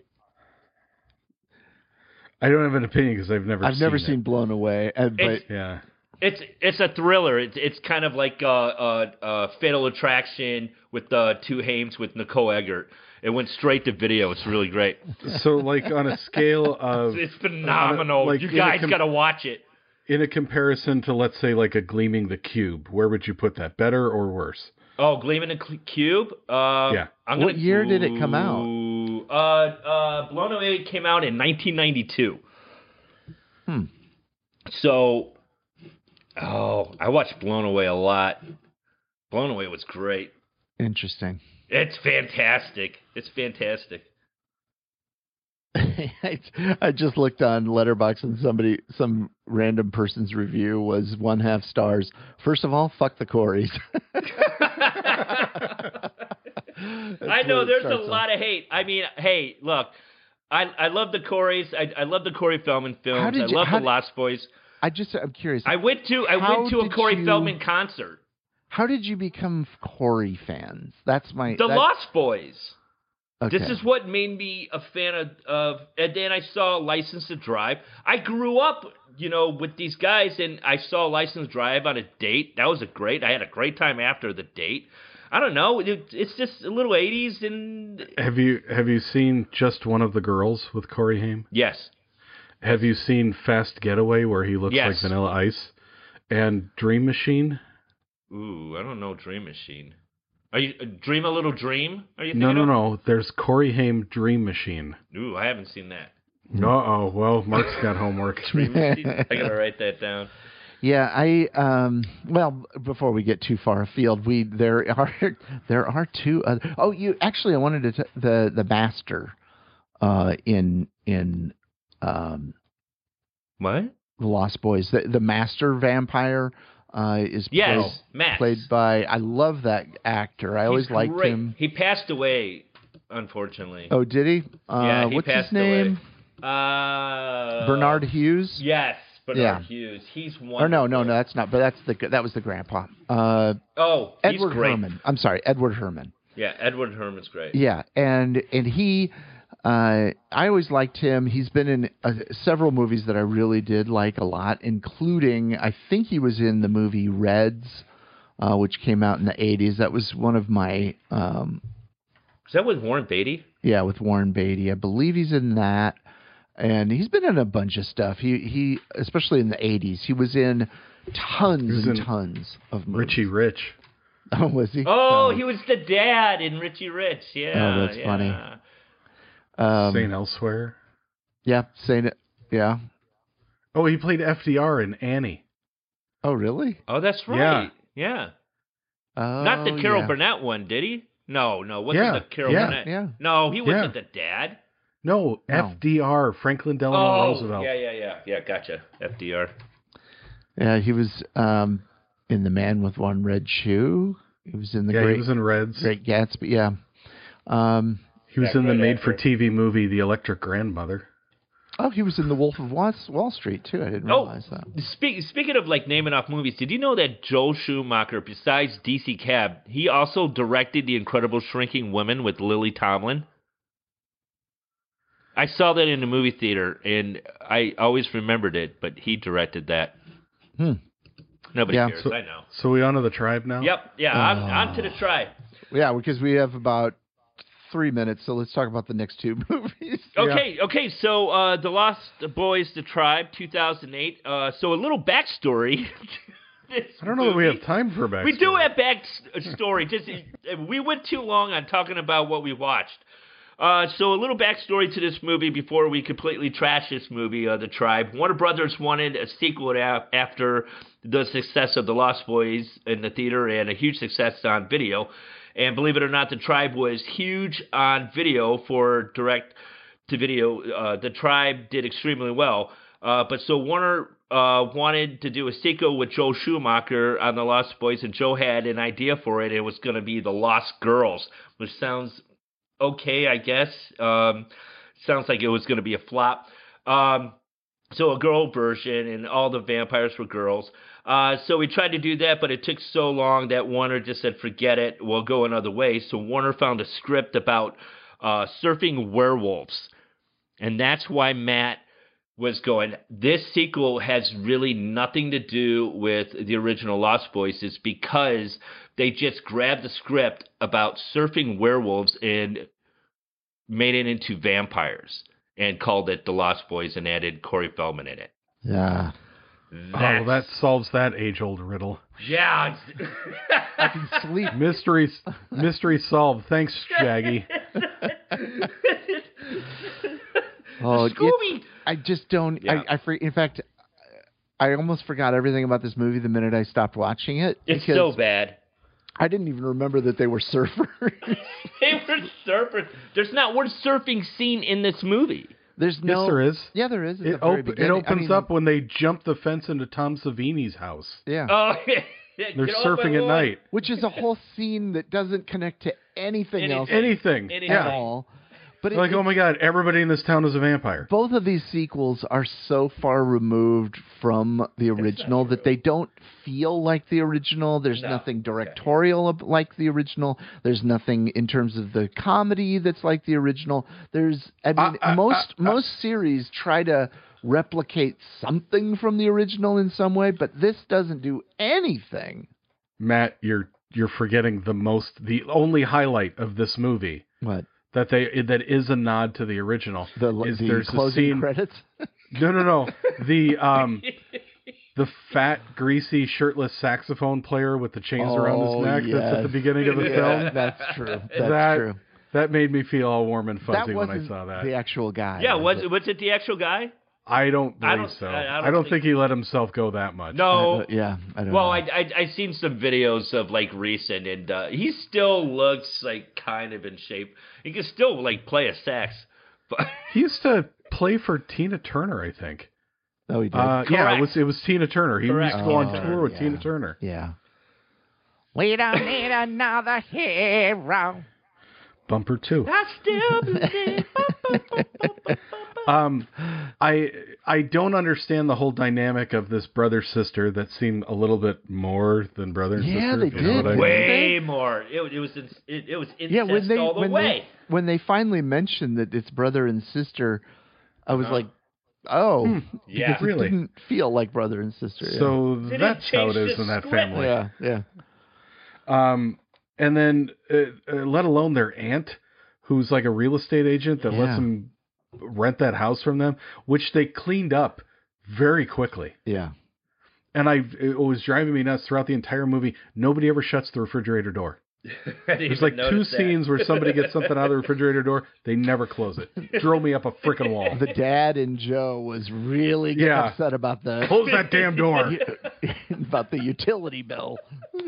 Speaker 2: I don't have an opinion because I've never
Speaker 1: I've
Speaker 2: seen
Speaker 1: never
Speaker 2: it.
Speaker 1: seen Blown Away, uh, but
Speaker 3: It's-
Speaker 2: Yeah.
Speaker 3: It's it's a thriller. It's it's kind of like uh, uh, uh, Fatal Attraction with uh, two Hames with Nicole Eggert. It went straight to video. It's really great.
Speaker 2: So, like, on a scale of...
Speaker 3: It's phenomenal.
Speaker 2: like,
Speaker 3: you
Speaker 2: in a
Speaker 3: guys
Speaker 2: com-
Speaker 3: got to watch it.
Speaker 2: In a comparison to, let's say, like a Gleaming the Cube, where would you put that? Better or worse?
Speaker 3: Oh, Gleaming the Cl- Cube. Uh,
Speaker 2: Yeah.
Speaker 3: I'm
Speaker 1: What
Speaker 3: gonna,
Speaker 1: year did it come out?
Speaker 3: Ooh, Uh, uh, Blown Away came out in nineteen ninety-two.
Speaker 1: Hmm.
Speaker 3: So, oh, I watched Blown Away a lot. Blown Away was great.
Speaker 1: interesting.
Speaker 3: It's fantastic. It's fantastic.
Speaker 1: I I just looked on Letterboxd and somebody, some random person's review was one half stars. First of all, fuck the Coreys.
Speaker 3: I know there's a lot of hate. I mean, hey, look, I I love the Coreys. I I love the Corey Feldman films.
Speaker 1: did
Speaker 3: I
Speaker 1: you-
Speaker 3: love
Speaker 1: how
Speaker 3: the
Speaker 1: did-
Speaker 3: Lost Boys.
Speaker 1: I just, I'm curious.
Speaker 3: I went to I
Speaker 1: How
Speaker 3: went to a
Speaker 1: did
Speaker 3: Corey
Speaker 1: you-
Speaker 3: Feldman concert.
Speaker 1: How did you become Corey fans? That's my.
Speaker 3: The
Speaker 1: that-
Speaker 3: Lost Boys.
Speaker 1: okay.
Speaker 3: This is what made me a fan of, of. And then I saw License to Drive. I grew up, you know, with these guys, and I saw License to Drive on a date. That was a great. I had a great time after the date. I don't know. It, it's just a little eighties and
Speaker 2: Have you have you seen Just One of the Girls with Corey Haim?
Speaker 3: yes.
Speaker 2: Have you seen Fast Getaway where he looks
Speaker 3: Yes.
Speaker 2: like Vanilla Ice? And Dream Machine?
Speaker 3: Ooh, I don't know. Dream Machine. Are you Dream a Little Dream? Are you thinking
Speaker 2: No, no,
Speaker 3: of?
Speaker 2: no. There's Corey Haim Dream Machine.
Speaker 3: Ooh, I haven't seen that.
Speaker 2: Uh oh. Well, Mark's got homework.
Speaker 3: Dream Machine. I gotta write that down.
Speaker 1: Yeah, I um well, before we get too far afield, we there are there are two other Oh, you actually I wanted to t- the the master uh in in um
Speaker 3: What?
Speaker 1: The Lost Boys. The the master vampire uh is
Speaker 3: Yes,
Speaker 1: played,
Speaker 3: Max.
Speaker 1: played by I love that actor. I always
Speaker 3: He's
Speaker 1: liked
Speaker 3: great.
Speaker 1: him.
Speaker 3: He passed away, unfortunately.
Speaker 1: Oh, did he? Uh
Speaker 3: Yeah, he
Speaker 1: what's his
Speaker 3: passed
Speaker 1: name?
Speaker 3: away. Uh,
Speaker 1: Bernard Hughes?
Speaker 3: Yes, Bernard
Speaker 1: Yeah.
Speaker 3: Hughes. He's one.
Speaker 1: Or no, no, no, that's not. But that's the that was the grandpa. Uh
Speaker 3: Oh, he's
Speaker 1: Edward
Speaker 3: great.
Speaker 1: Herman. I'm sorry, Edward Herman.
Speaker 3: Yeah, Edward Herman's great.
Speaker 1: Yeah, and and he, uh, I always liked him. He's been in uh, several movies that I really did like a lot, including I think he was in the movie Reds, uh, which came out in the eighties. That was one of my, um,
Speaker 3: Is that with Warren Beatty?
Speaker 1: yeah, with Warren Beatty. I believe he's in that, and he's been in a bunch of stuff. He he, especially in the eighties, he was in tons
Speaker 2: He was
Speaker 1: and
Speaker 2: in
Speaker 1: tons of movies.
Speaker 2: Richie Rich.
Speaker 1: Oh, was he?
Speaker 3: Oh, he was the dad in Richie Rich. Yeah.
Speaker 1: Oh, that's
Speaker 3: yeah.
Speaker 1: funny. um,
Speaker 2: Saint Elsewhere.
Speaker 1: yeah, saying it. Yeah.
Speaker 2: Oh, he played F D R in Annie.
Speaker 1: Oh, really?
Speaker 3: Oh, that's right. Yeah.
Speaker 1: Oh,
Speaker 3: Not the Carol
Speaker 1: yeah.
Speaker 3: Burnett one, did he? No, no, wasn't
Speaker 2: Yeah,
Speaker 3: the Carol
Speaker 2: yeah,
Speaker 3: Burnett.
Speaker 1: yeah.
Speaker 3: No, he wasn't
Speaker 2: Yeah.
Speaker 3: the dad.
Speaker 2: No,
Speaker 1: No.
Speaker 2: F D R, Franklin Delano
Speaker 3: Oh,
Speaker 2: Roosevelt.
Speaker 3: yeah, yeah, yeah. Yeah, gotcha. F D R.
Speaker 1: Yeah, he was um, in The Man with One Red Shoe. He was in the
Speaker 2: Yeah,
Speaker 1: Great
Speaker 2: he was in Reds.
Speaker 1: Great Gatsby. Yeah. Um,
Speaker 2: He was
Speaker 3: Yeah,
Speaker 2: in the
Speaker 3: great
Speaker 2: made-for-T V movie The Electric Grandmother.
Speaker 1: oh, he was in The Wolf of Wall, Wall Street too. I didn't
Speaker 3: Oh,
Speaker 1: realize that.
Speaker 3: speak, speaking of like naming off movies, did you know that Joel Schumacher, besides D C Cab, he also directed The Incredible Shrinking Women with Lily Tomlin? I saw that in the movie theater, and I always remembered it, but he directed that.
Speaker 1: Hmm.
Speaker 3: Nobody
Speaker 1: Yeah.
Speaker 3: cares,
Speaker 2: So-
Speaker 3: I know.
Speaker 2: So we on to the tribe now?
Speaker 3: Yep, yeah, on, on to the tribe.
Speaker 1: Yeah, because we have about three minutes, so let's talk about the next two movies.
Speaker 3: Okay, okay, so uh, The Lost Boys, The Tribe, two thousand eight. Uh, so a little backstory.
Speaker 2: I don't know that we have time for backstory.
Speaker 3: We do have backstory. Just we went too long on talking about what we watched. Uh, so a little backstory to this movie before we completely trash this movie, uh, The Tribe. Warner Brothers wanted a sequel to, after the success of The Lost Boys in the theater and a huge success on video. And believe it or not, The Tribe was huge on video for direct-to-video. Uh, The Tribe did extremely well. Uh, but so Warner uh, wanted to do a sequel with Joel Schumacher on The Lost Boys, and Joe had an idea for it. It was going to be The Lost Girls, which sounds okay, I guess. Um, sounds like it was going to be a flop. Um, so a girl version, and all the vampires were girls. Uh, so we tried to do that, but it took so long that Warner just said, forget it, we'll go another way. So Warner found a script about uh, surfing werewolves. And that's why Matt was going, this sequel has really nothing to do with the original Lost Boys. It's because they just grabbed the script about surfing werewolves and made it into vampires and called it The Lost Boys and added Corey Feldman in it.
Speaker 1: Yeah.
Speaker 2: Oh, well, that solves that age-old riddle.
Speaker 3: Yeah.
Speaker 1: I can sleep.
Speaker 2: Mystery, mystery solved. Thanks, Shaggy.
Speaker 1: Oh,
Speaker 3: Scooby!
Speaker 1: it's- I just don't.
Speaker 3: Yeah.
Speaker 1: I, I for, in fact, I almost forgot everything about this movie the minute I stopped watching it.
Speaker 3: It's
Speaker 1: because
Speaker 3: so bad.
Speaker 1: I didn't even remember that they were surfers.
Speaker 3: They were surfers. There's not one surfing scene in this movie.
Speaker 1: There's no.
Speaker 2: Yes, there is.
Speaker 1: Yeah, there is. At
Speaker 2: It,
Speaker 1: the very
Speaker 2: op- it
Speaker 1: beginning.
Speaker 2: opens
Speaker 1: I mean,
Speaker 2: up when they jump the fence into Tom Savini's house.
Speaker 1: Yeah.
Speaker 3: Oh,
Speaker 2: They're surfing at night.
Speaker 1: Which is a whole scene that doesn't connect to anything
Speaker 3: Anything.
Speaker 1: else
Speaker 2: Anything.
Speaker 3: Anything.
Speaker 1: at
Speaker 2: Yeah.
Speaker 1: all. But it,
Speaker 2: Like, oh my God, everybody in this town is a vampire.
Speaker 1: both of these sequels are so far removed from the original that they don't feel like the original. There's
Speaker 3: No.
Speaker 1: nothing directorial ab- like the original. There's nothing in terms of the comedy that's like the original. There's, I mean,
Speaker 2: uh,
Speaker 1: most
Speaker 2: uh, uh.
Speaker 1: most series try to replicate something from the original in some way, but this doesn't do anything.
Speaker 2: Matt, you're you're forgetting the most, the only highlight of this movie
Speaker 1: What?
Speaker 2: that they that is a nod to the original.
Speaker 1: The,
Speaker 2: is
Speaker 1: the
Speaker 2: there's a
Speaker 1: closing
Speaker 2: scene.
Speaker 1: credits?
Speaker 2: No, no, no. The um, the fat, greasy, shirtless saxophone player with the chains around
Speaker 1: Oh,
Speaker 2: his neck. That's at the
Speaker 1: yes.
Speaker 2: beginning of the
Speaker 1: Yeah,
Speaker 2: film.
Speaker 1: that's true. That's
Speaker 2: that
Speaker 1: true.
Speaker 2: that made me feel all warm and
Speaker 1: That
Speaker 2: fuzzy when
Speaker 1: wasn't
Speaker 2: I saw that.
Speaker 1: the actual guy.
Speaker 3: Yeah, was
Speaker 1: was
Speaker 3: it, was it the actual guy?
Speaker 2: I don't believe
Speaker 3: I don't-
Speaker 2: so.
Speaker 3: I- I
Speaker 2: I
Speaker 3: don't
Speaker 2: don't,
Speaker 3: think-
Speaker 2: think he let himself go that much.
Speaker 3: No.
Speaker 1: Uh, yeah, I don't
Speaker 3: Well,
Speaker 1: know.
Speaker 3: I, I I seen some videos of like recent, and uh, he still looks like kind of in shape. He can still like play a sax, but
Speaker 2: He used to play for Tina Turner, I think.
Speaker 1: Oh, he did.
Speaker 2: Uh, yeah,
Speaker 3: Correct.
Speaker 2: it was it was Tina Turner. He
Speaker 3: Correct.
Speaker 2: used to go on
Speaker 1: Oh,
Speaker 2: tour with
Speaker 1: yeah.
Speaker 2: Tina Turner.
Speaker 1: Yeah. We don't need another hero.
Speaker 2: Bumper two.
Speaker 3: I still believe.
Speaker 2: Um, I I don't understand the whole dynamic of this brother sister that seemed a little bit more than brother and
Speaker 1: Yeah,
Speaker 2: sister.
Speaker 1: they
Speaker 2: if you know
Speaker 1: did.
Speaker 2: what I mean.
Speaker 3: Way more. It, it was in- it, it was incest
Speaker 1: Yeah, when they
Speaker 3: all the
Speaker 1: when
Speaker 3: way.
Speaker 1: they when they finally mentioned that it's brother and sister, I was like, oh,
Speaker 2: Hmm.
Speaker 3: Yeah.
Speaker 1: because
Speaker 2: Really?
Speaker 1: it didn't feel like brother and sister. yeah.
Speaker 2: So
Speaker 3: They
Speaker 2: that's
Speaker 3: didn't
Speaker 2: how it
Speaker 3: change
Speaker 2: is
Speaker 3: the
Speaker 2: in that
Speaker 3: script.
Speaker 2: family.
Speaker 1: yeah, yeah.
Speaker 2: Um, and then uh, uh, let alone their aunt, who's like a real estate agent that lets
Speaker 1: Yeah.
Speaker 2: them rent that house from them, which they cleaned up very quickly.
Speaker 1: Yeah.
Speaker 2: And I, it was driving me nuts throughout the entire movie. Nobody ever shuts the refrigerator door.
Speaker 3: I didn't
Speaker 2: There's
Speaker 3: even
Speaker 2: like two
Speaker 3: notice that.
Speaker 2: scenes where somebody gets something out of the refrigerator door. They never close it. Drove me up a freaking wall.
Speaker 1: The dad and Joe was really getting
Speaker 2: Yeah.
Speaker 1: upset about the
Speaker 2: Close that damn door.
Speaker 1: about the utility bill.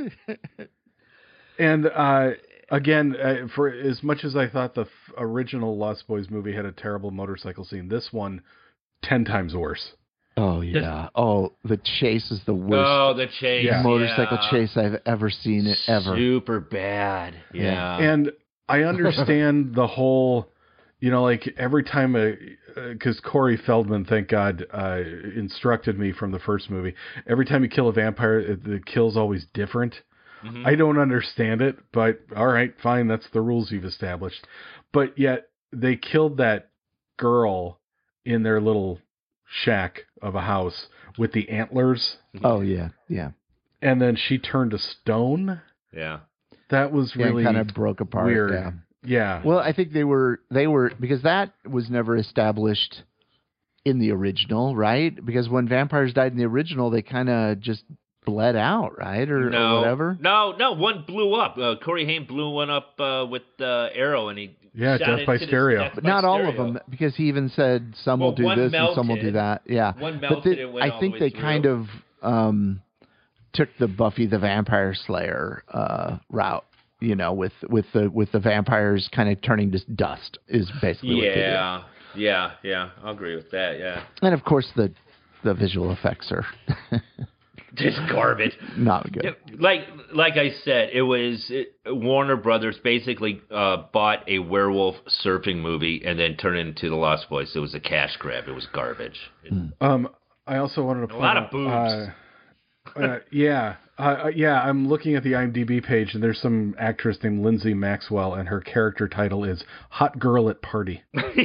Speaker 2: And uh, again, uh, for as much as I thought the f- original Lost Boys movie had a terrible motorcycle scene, this one ten times worse.
Speaker 1: Oh yeah. Oh, the chase is the worst
Speaker 3: Oh, the chase.
Speaker 2: Yeah.
Speaker 1: motorcycle
Speaker 3: yeah.
Speaker 1: chase I've ever seen it ever.
Speaker 3: Super bad. Yeah.
Speaker 2: And I understand the whole, you know, like every time, because Corey Feldman, thank God, uh, instructed me from the first movie. Every time you kill a vampire, it- the kill's always different.
Speaker 3: Mhm.
Speaker 2: I don't understand it, but all right, fine. That's the rules you've established. But yet they killed that girl in their little shack of a house with the antlers,
Speaker 1: Oh yeah, yeah.
Speaker 2: and then she turned to stone.
Speaker 3: Yeah.
Speaker 2: That was
Speaker 1: Yeah,
Speaker 2: really
Speaker 1: kind of broke apart.
Speaker 2: weird.
Speaker 1: Yeah.
Speaker 2: Yeah.
Speaker 1: Well, I think they were they were because that was never established in the original, right? Because when vampires died in the original, they kind of just bled out, right, or,
Speaker 3: no,
Speaker 1: or whatever.
Speaker 3: No, no, one blew up. Uh, Corey Haim blew one up uh, with uh, arrow, and he
Speaker 2: Yeah,
Speaker 3: shot
Speaker 2: death
Speaker 3: into
Speaker 2: by
Speaker 3: the-
Speaker 2: stereo.
Speaker 3: death
Speaker 1: But
Speaker 3: by
Speaker 1: not all of
Speaker 3: stereo.
Speaker 1: them, because he even said some
Speaker 3: Well,
Speaker 1: will do
Speaker 3: one
Speaker 1: this and some will do
Speaker 3: melted.
Speaker 1: that. Yeah,
Speaker 3: One
Speaker 1: but
Speaker 3: melted
Speaker 1: they-
Speaker 3: and went
Speaker 1: I
Speaker 3: all
Speaker 1: think
Speaker 3: the
Speaker 1: they
Speaker 3: way through.
Speaker 1: kind of um, took the Buffy the Vampire Slayer uh, route. You know, with with the with the vampires kind of turning to dust is basically what they did.
Speaker 3: Yeah, yeah, yeah. I'll agree with that. Yeah,
Speaker 1: And of course the the visual effects are
Speaker 3: just garbage.
Speaker 1: not good.
Speaker 3: It- like like I said, it was it, Warner Brothers basically uh, bought a werewolf surfing movie and then turned it into The Lost Boys. It was a cash grab. It was garbage. It-
Speaker 2: Um, I also wanted to point
Speaker 3: lot of
Speaker 2: out,
Speaker 3: boobs.
Speaker 2: Uh, uh, yeah, uh, yeah. I'm looking at the IMDb page, and there's some actress named Lindsay Maxwell, and her character title is "Hot Girl at Party."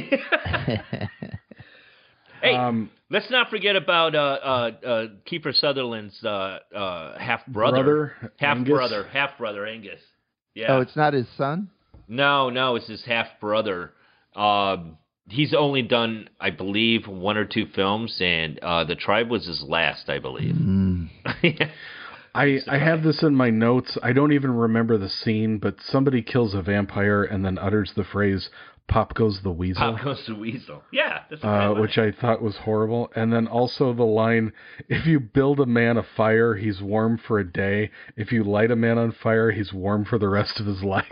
Speaker 3: Hey,
Speaker 2: Um,
Speaker 3: let's not forget about uh, uh, uh, Kiefer Sutherland's uh, uh, half brother,
Speaker 2: Brother,
Speaker 3: half
Speaker 2: Angus?
Speaker 3: brother, half brother Angus. Yeah.
Speaker 1: Oh, it's not his son?
Speaker 3: No, no, it's his half brother. Um, he's only done, I believe, one or two films, and uh, The Tribe was his last, I believe.
Speaker 1: Mm.
Speaker 2: I I have this in my notes. I don't even remember the scene, but somebody kills a vampire and then utters the phrase "Pop goes the weasel."
Speaker 3: Pop goes the weasel. Yeah, that's a
Speaker 2: Uh,
Speaker 3: great line.
Speaker 2: which I thought was horrible. And then also the line, if you build a man a fire, he's warm for a day. If you light a man on fire, he's warm for the rest of his life.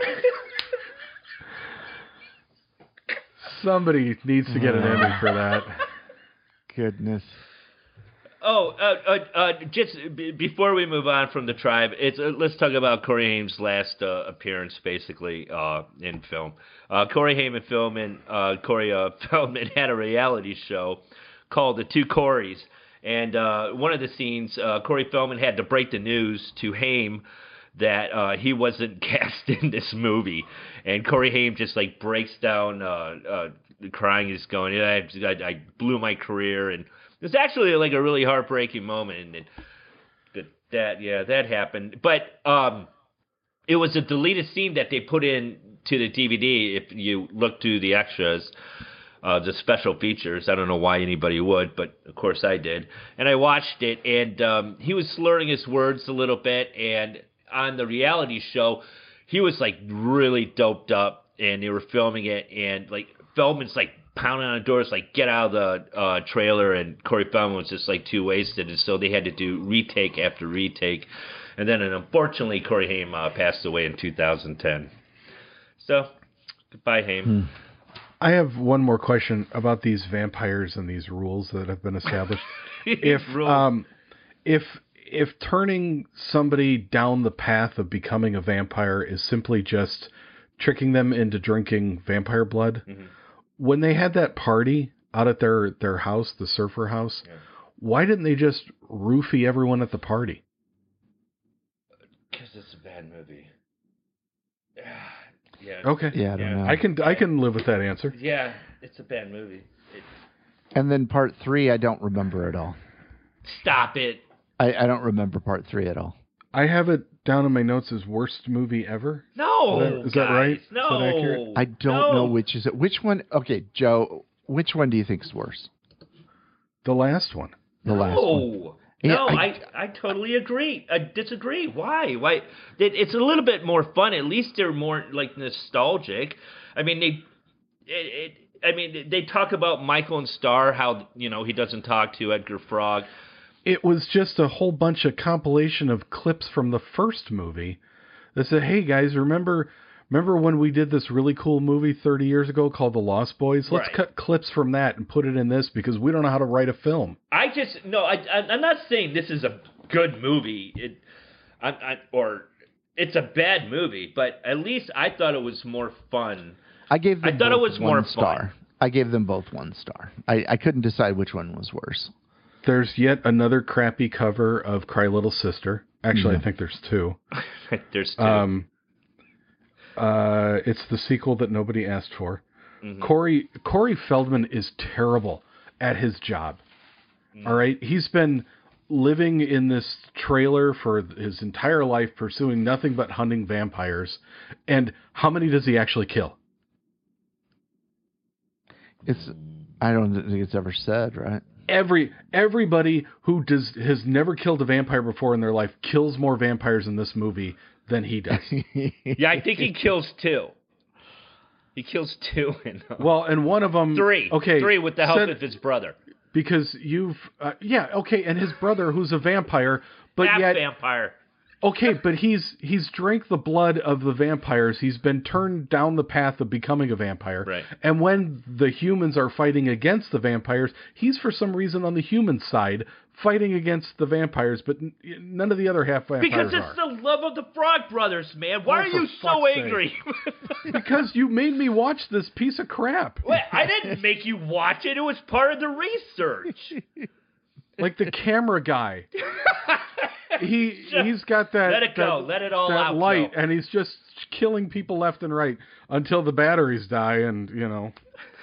Speaker 2: Somebody needs to get an Emmy for that.
Speaker 1: Goodness.
Speaker 3: Oh, uh, uh, uh, just b- before we move on from The Tribe, it's uh, let's talk about Corey Haim's last uh, appearance, basically, uh, in film. Uh, Corey Haim and Feldman, uh, Corey uh, Feldman had a reality show called The Two Coreys, and uh, one of the scenes, uh, Corey Feldman had to break the news to Haim that uh, he wasn't cast in this movie, and Corey Haim just like breaks down, uh, uh, crying. He's going, yeah, I, I, I blew my career, and it's actually like a really heartbreaking moment, and that, that yeah, that happened. But um, it was a deleted scene that they put in to the D V D. If you look to the extras, uh, the special features, I don't know why anybody would, but of course I did. And I watched it, and um, he was slurring his words a little bit. And on the reality show, he was like really doped up, and they were filming it, and like Feldman's like pounding on the doors, like, get out of the uh, trailer, and Corey Feldman was just, like, too wasted, and so they had to do retake after retake, and then, and unfortunately, Corey Haim uh, passed away in two thousand ten. So, goodbye, Haim.
Speaker 1: Hmm.
Speaker 2: I have one more question about these vampires and these rules that have been established. if
Speaker 3: Rules.
Speaker 2: um, if if turning somebody down the path of becoming a vampire is simply just tricking them into drinking vampire blood,
Speaker 3: Mhm.
Speaker 2: when they had that party out at their, their house, the surfer house,
Speaker 3: Yeah.
Speaker 2: why didn't they just roofie everyone at the party?
Speaker 3: Because it's a bad movie. Yeah.
Speaker 2: Okay.
Speaker 1: Yeah, I don't
Speaker 3: Yeah.
Speaker 1: know.
Speaker 2: I can I can live with that answer.
Speaker 3: Yeah, it's a bad movie. It,
Speaker 1: And then part three, I don't remember at all.
Speaker 3: stop it.
Speaker 1: I, I don't remember part three at all.
Speaker 2: I have it down in my notes as worst movie ever.
Speaker 3: No,
Speaker 2: Is that- is that
Speaker 3: guys,
Speaker 2: right? Is
Speaker 3: No,
Speaker 2: that accurate?
Speaker 1: I don't
Speaker 3: no.
Speaker 1: know which is it. Which one? Okay, Joe, which one do you think is worse?
Speaker 2: The last one.
Speaker 1: The last one.
Speaker 3: No,
Speaker 1: Yeah,
Speaker 3: no,
Speaker 1: I-
Speaker 3: I, I totally agree. I disagree. Why? Why? It, it's a little bit more fun. At least they're more like nostalgic. I mean, they. It, it, I mean, they talk about Michael and Starr, how you know he doesn't talk to Edgar Frog.
Speaker 2: It was just a whole bunch of compilation of clips from the first movie that said, "Hey guys, remember remember when we did this really cool movie thirty years ago called The Lost Boys? Let's
Speaker 3: Right.
Speaker 2: cut clips from that and put it in this because we don't know how to write a film."
Speaker 3: I just no. I, I I'm not saying this is a good movie. It, I, I or it's a bad movie, but at least I thought it was more fun.
Speaker 1: I gave them
Speaker 3: I thought it
Speaker 1: both
Speaker 3: was
Speaker 1: one
Speaker 3: more
Speaker 1: star.
Speaker 3: fun.
Speaker 1: I gave them both one star. I, I couldn't decide which one was worse.
Speaker 2: There's yet another crappy cover of Cry Little Sister. Actually,
Speaker 1: Yeah.
Speaker 2: I think there's two.
Speaker 3: There's two.
Speaker 2: Um, uh, it's the sequel that nobody asked for.
Speaker 3: Mm-hmm.
Speaker 2: Corey Corey Feldman is terrible at his job. Mm-hmm. All right, he's been living in this trailer for his entire life, pursuing nothing but hunting vampires. And how many does he actually kill?
Speaker 1: It's I don't think it's ever said, right?
Speaker 2: Every everybody who does has never killed a vampire before in their life kills more vampires in this movie than he does.
Speaker 3: Yeah, I think he kills two. He kills two in uh,
Speaker 2: Well, and one of them
Speaker 3: three.
Speaker 2: Okay,
Speaker 3: three with the help
Speaker 2: said,
Speaker 3: of his brother.
Speaker 2: Because you've uh, yeah okay, and his brother who's a vampire, but
Speaker 3: Half
Speaker 2: yet
Speaker 3: vampire.
Speaker 2: okay, but he's he's drank the blood of the vampires. He's been turned down the path of becoming a vampire.
Speaker 3: Right.
Speaker 2: And when the humans are fighting against the vampires, he's for some reason on the human side fighting against the vampires, but n- none of the other half vampires
Speaker 3: Because it's
Speaker 2: are.
Speaker 3: the love of the Frog Brothers, man. Why
Speaker 2: Oh,
Speaker 3: are you
Speaker 2: for
Speaker 3: so
Speaker 2: fuck's
Speaker 3: angry?
Speaker 2: Because you made me watch this piece of crap.
Speaker 3: Wait, I didn't make you watch it. It was part of the research.
Speaker 2: Like the camera guy. He he's got that
Speaker 3: Let it go.
Speaker 2: that,
Speaker 3: Let it all
Speaker 2: that
Speaker 3: out,
Speaker 2: light,
Speaker 3: Joe.
Speaker 2: and he's just killing people left and right until the batteries die, and you know.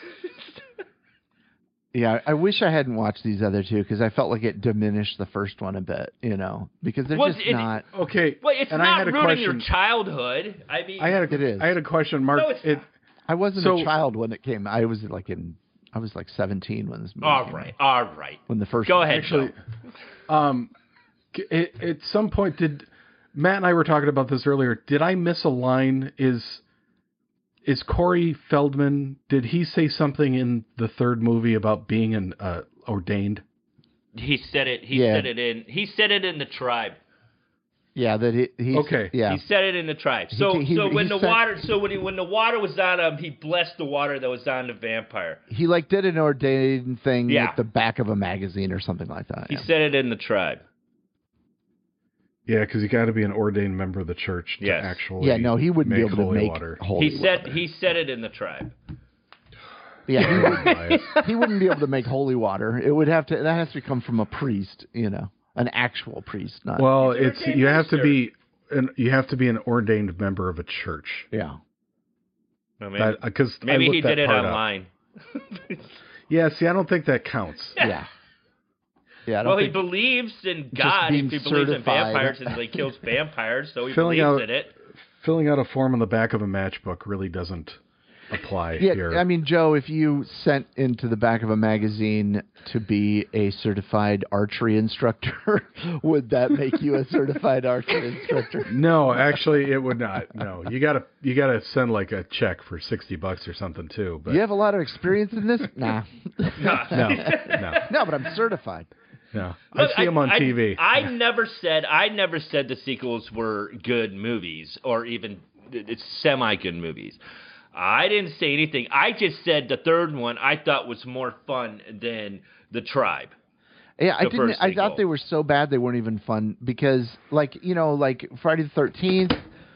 Speaker 1: Yeah, I wish I hadn't watched these other two because I felt like it diminished the first one a bit, you know, because they're
Speaker 3: Well,
Speaker 1: just
Speaker 3: it-
Speaker 1: not.
Speaker 2: Okay,
Speaker 3: Well, it's
Speaker 2: and I
Speaker 3: not
Speaker 2: had a
Speaker 3: ruining your
Speaker 2: question.
Speaker 3: childhood. I mean,
Speaker 2: I had a,
Speaker 1: It is.
Speaker 2: I had a question, Mark.
Speaker 3: No, it's
Speaker 2: it,
Speaker 3: not.
Speaker 1: I wasn't
Speaker 2: So-
Speaker 1: a child when it came. I was like in. I was like seventeen when this movie.
Speaker 3: all
Speaker 1: came
Speaker 3: right,
Speaker 1: out.
Speaker 3: all right.
Speaker 1: When the first.
Speaker 3: Go
Speaker 1: one-
Speaker 3: ahead,
Speaker 2: actually,
Speaker 3: Joe.
Speaker 2: um, it, at some point, did Matt and I were talking about this earlier? Did I miss a line? Is is Corey Feldman? Did he say something in the third movie about being an uh, ordained?
Speaker 3: He said it. He
Speaker 1: Yeah.
Speaker 3: said it in. He said it in the tribe.
Speaker 1: Yeah, that he. He's,
Speaker 2: Okay.
Speaker 1: Yeah.
Speaker 3: He said it in the tribe. So,
Speaker 1: he-
Speaker 3: so
Speaker 1: he
Speaker 3: when the
Speaker 1: said-
Speaker 3: water, so when he, when the water was on him, he blessed the water that was on the vampire.
Speaker 1: He like did an ordained thing
Speaker 3: Yeah.
Speaker 1: with the back of a magazine or something like that.
Speaker 3: He
Speaker 1: yeah.
Speaker 3: said it in the tribe.
Speaker 2: Yeah, because you got to be an ordained member of the church to
Speaker 3: Yes.
Speaker 2: actually.
Speaker 1: Yeah, no, he wouldn't be
Speaker 2: make
Speaker 1: able to
Speaker 2: holy
Speaker 1: make
Speaker 2: water.
Speaker 1: holy
Speaker 3: He said
Speaker 1: water.
Speaker 3: he said it in the tribe.
Speaker 1: Yeah, he, would,
Speaker 2: Right.
Speaker 1: he wouldn't be able to make holy water. It would have to. That has to come from a priest, you know, an actual priest, not.
Speaker 2: Well,
Speaker 3: He's an
Speaker 2: it's
Speaker 3: ordained
Speaker 2: you have to
Speaker 3: minister.
Speaker 2: be an you have to be an ordained member of a church.
Speaker 1: yeah.
Speaker 3: Well, maybe
Speaker 2: Because
Speaker 3: maybe
Speaker 2: I
Speaker 3: he
Speaker 2: looked that
Speaker 3: did it
Speaker 2: part up.
Speaker 3: online.
Speaker 2: Yeah, see, I don't think that counts.
Speaker 1: Yeah. Yeah. I don't
Speaker 3: Well, he
Speaker 1: think,
Speaker 3: believes in
Speaker 1: Just
Speaker 3: God.
Speaker 1: being
Speaker 3: If he believes in
Speaker 1: certified.
Speaker 3: vampires and he kills vampires, so he
Speaker 2: Filling
Speaker 3: believes
Speaker 2: out-
Speaker 3: in it.
Speaker 2: Filling out a form on the back of a matchbook really doesn't apply
Speaker 1: yeah,
Speaker 2: here.
Speaker 1: I mean, Joe, if you sent into the back of a magazine to be a certified archery instructor, would that make you a certified archery instructor?
Speaker 2: no, actually, it would not. No, you gotta you gotta send like a check for sixty bucks or something too. But
Speaker 1: You have a lot of experience in this? Nah.
Speaker 2: no, no,
Speaker 1: No, but I'm certified.
Speaker 2: no. I
Speaker 3: Look,
Speaker 2: see them on
Speaker 3: I,
Speaker 2: T V.
Speaker 3: I, I never said I never said the sequels were good movies or even it's semi good movies. I didn't say anything. I just said the third one I thought was more fun than The Tribe.
Speaker 1: Yeah, I
Speaker 3: The
Speaker 1: didn't.
Speaker 3: first
Speaker 1: I
Speaker 3: sequel.
Speaker 1: thought they were so bad they weren't even fun because, like, you know, like Friday the thirteenth,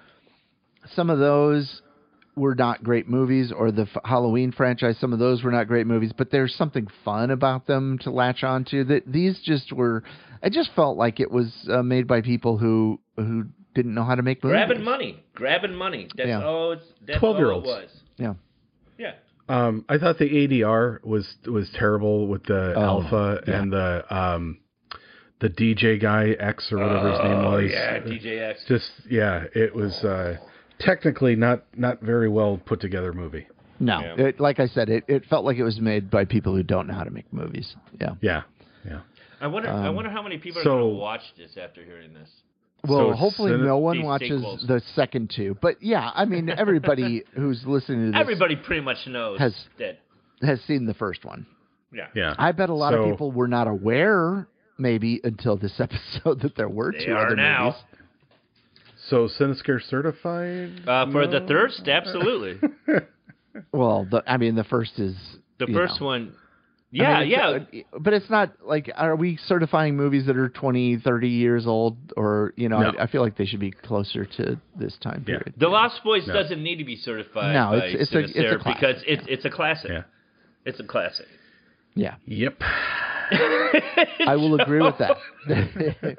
Speaker 1: some of those were not great movies, or the F- Halloween franchise, some of those were not great movies. But there's something fun about them to latch onto. That these just were. I just felt like it was uh, made by people who who didn't know how to make movies.
Speaker 3: Grabbing money, grabbing money. That's
Speaker 1: Yeah.
Speaker 3: all. It's, that's all it
Speaker 2: twelve-year-olds.
Speaker 3: was.
Speaker 1: Yeah.
Speaker 3: Yeah.
Speaker 2: Um, I thought the A D R was was terrible with the
Speaker 1: Oh,
Speaker 2: Alpha
Speaker 1: yeah.
Speaker 2: and the um, the D J guy X or whatever his name
Speaker 3: Oh
Speaker 2: was.
Speaker 3: yeah, D J X.
Speaker 2: Just yeah, it was uh, technically not not very well put together movie.
Speaker 1: No,
Speaker 3: Yeah.
Speaker 1: it, like I said, it, it felt like it was made by people who don't know how to make movies. Yeah.
Speaker 2: Yeah, yeah.
Speaker 3: I wonder. I
Speaker 1: Um,
Speaker 3: wonder how many people are
Speaker 2: so-
Speaker 3: going to watch this after hearing this.
Speaker 1: Well,
Speaker 2: So it's
Speaker 1: hopefully
Speaker 2: cine-
Speaker 1: no one
Speaker 3: These
Speaker 1: watches
Speaker 3: sequels.
Speaker 1: the second two. But yeah, I mean, everybody who's listening to this
Speaker 3: Everybody pretty much knows
Speaker 1: Has-
Speaker 3: that.
Speaker 1: has seen the first one.
Speaker 3: Yeah.
Speaker 2: Yeah.
Speaker 1: I bet a lot
Speaker 2: So-
Speaker 1: of people were not aware, maybe until this episode, that there were
Speaker 3: They
Speaker 1: two
Speaker 3: are
Speaker 1: other
Speaker 3: now.
Speaker 1: movies.
Speaker 2: So Cinescare certified?
Speaker 3: Uh, for the
Speaker 2: No?
Speaker 3: thirst, absolutely.
Speaker 1: Well, the, I mean, the first is
Speaker 3: The
Speaker 1: you
Speaker 3: first
Speaker 1: know.
Speaker 3: one.
Speaker 1: I
Speaker 3: Yeah,
Speaker 1: mean,
Speaker 3: yeah.
Speaker 1: it's- uh, But it's not like, are we certifying movies that are twenty, thirty years old? Or, you know,
Speaker 2: No.
Speaker 1: I, I feel like they should be closer to this time
Speaker 2: Yeah.
Speaker 1: period.
Speaker 3: The Lost Boys
Speaker 2: No.
Speaker 3: doesn't need to be certified
Speaker 1: No,
Speaker 3: by
Speaker 1: it's- it's a- it's a
Speaker 3: Sinister
Speaker 1: classic,
Speaker 3: because it's it's a classic.
Speaker 2: Yeah.
Speaker 3: It's a classic.
Speaker 1: Yeah.
Speaker 2: Yep.
Speaker 1: I will agree with that.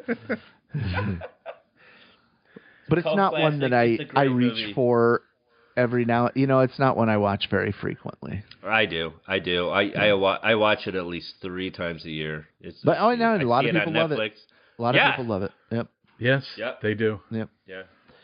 Speaker 1: But it's
Speaker 3: called
Speaker 1: not one
Speaker 3: classic.
Speaker 1: that I,
Speaker 3: It's a
Speaker 1: I
Speaker 3: great
Speaker 1: reach
Speaker 3: movie.
Speaker 1: for every now. You know, it's not one I watch very frequently.
Speaker 3: I do, I do. I I, wa- I watch it at least three times a year. It's
Speaker 1: But oh, no,
Speaker 3: I
Speaker 1: a lot
Speaker 3: see
Speaker 1: of
Speaker 3: it
Speaker 1: people
Speaker 3: on
Speaker 1: love
Speaker 3: Netflix.
Speaker 1: it. A lot
Speaker 3: Yeah.
Speaker 1: of people love it. Yep.
Speaker 2: Yes,
Speaker 3: Yep.
Speaker 2: they do.
Speaker 1: Yep.
Speaker 3: Yeah.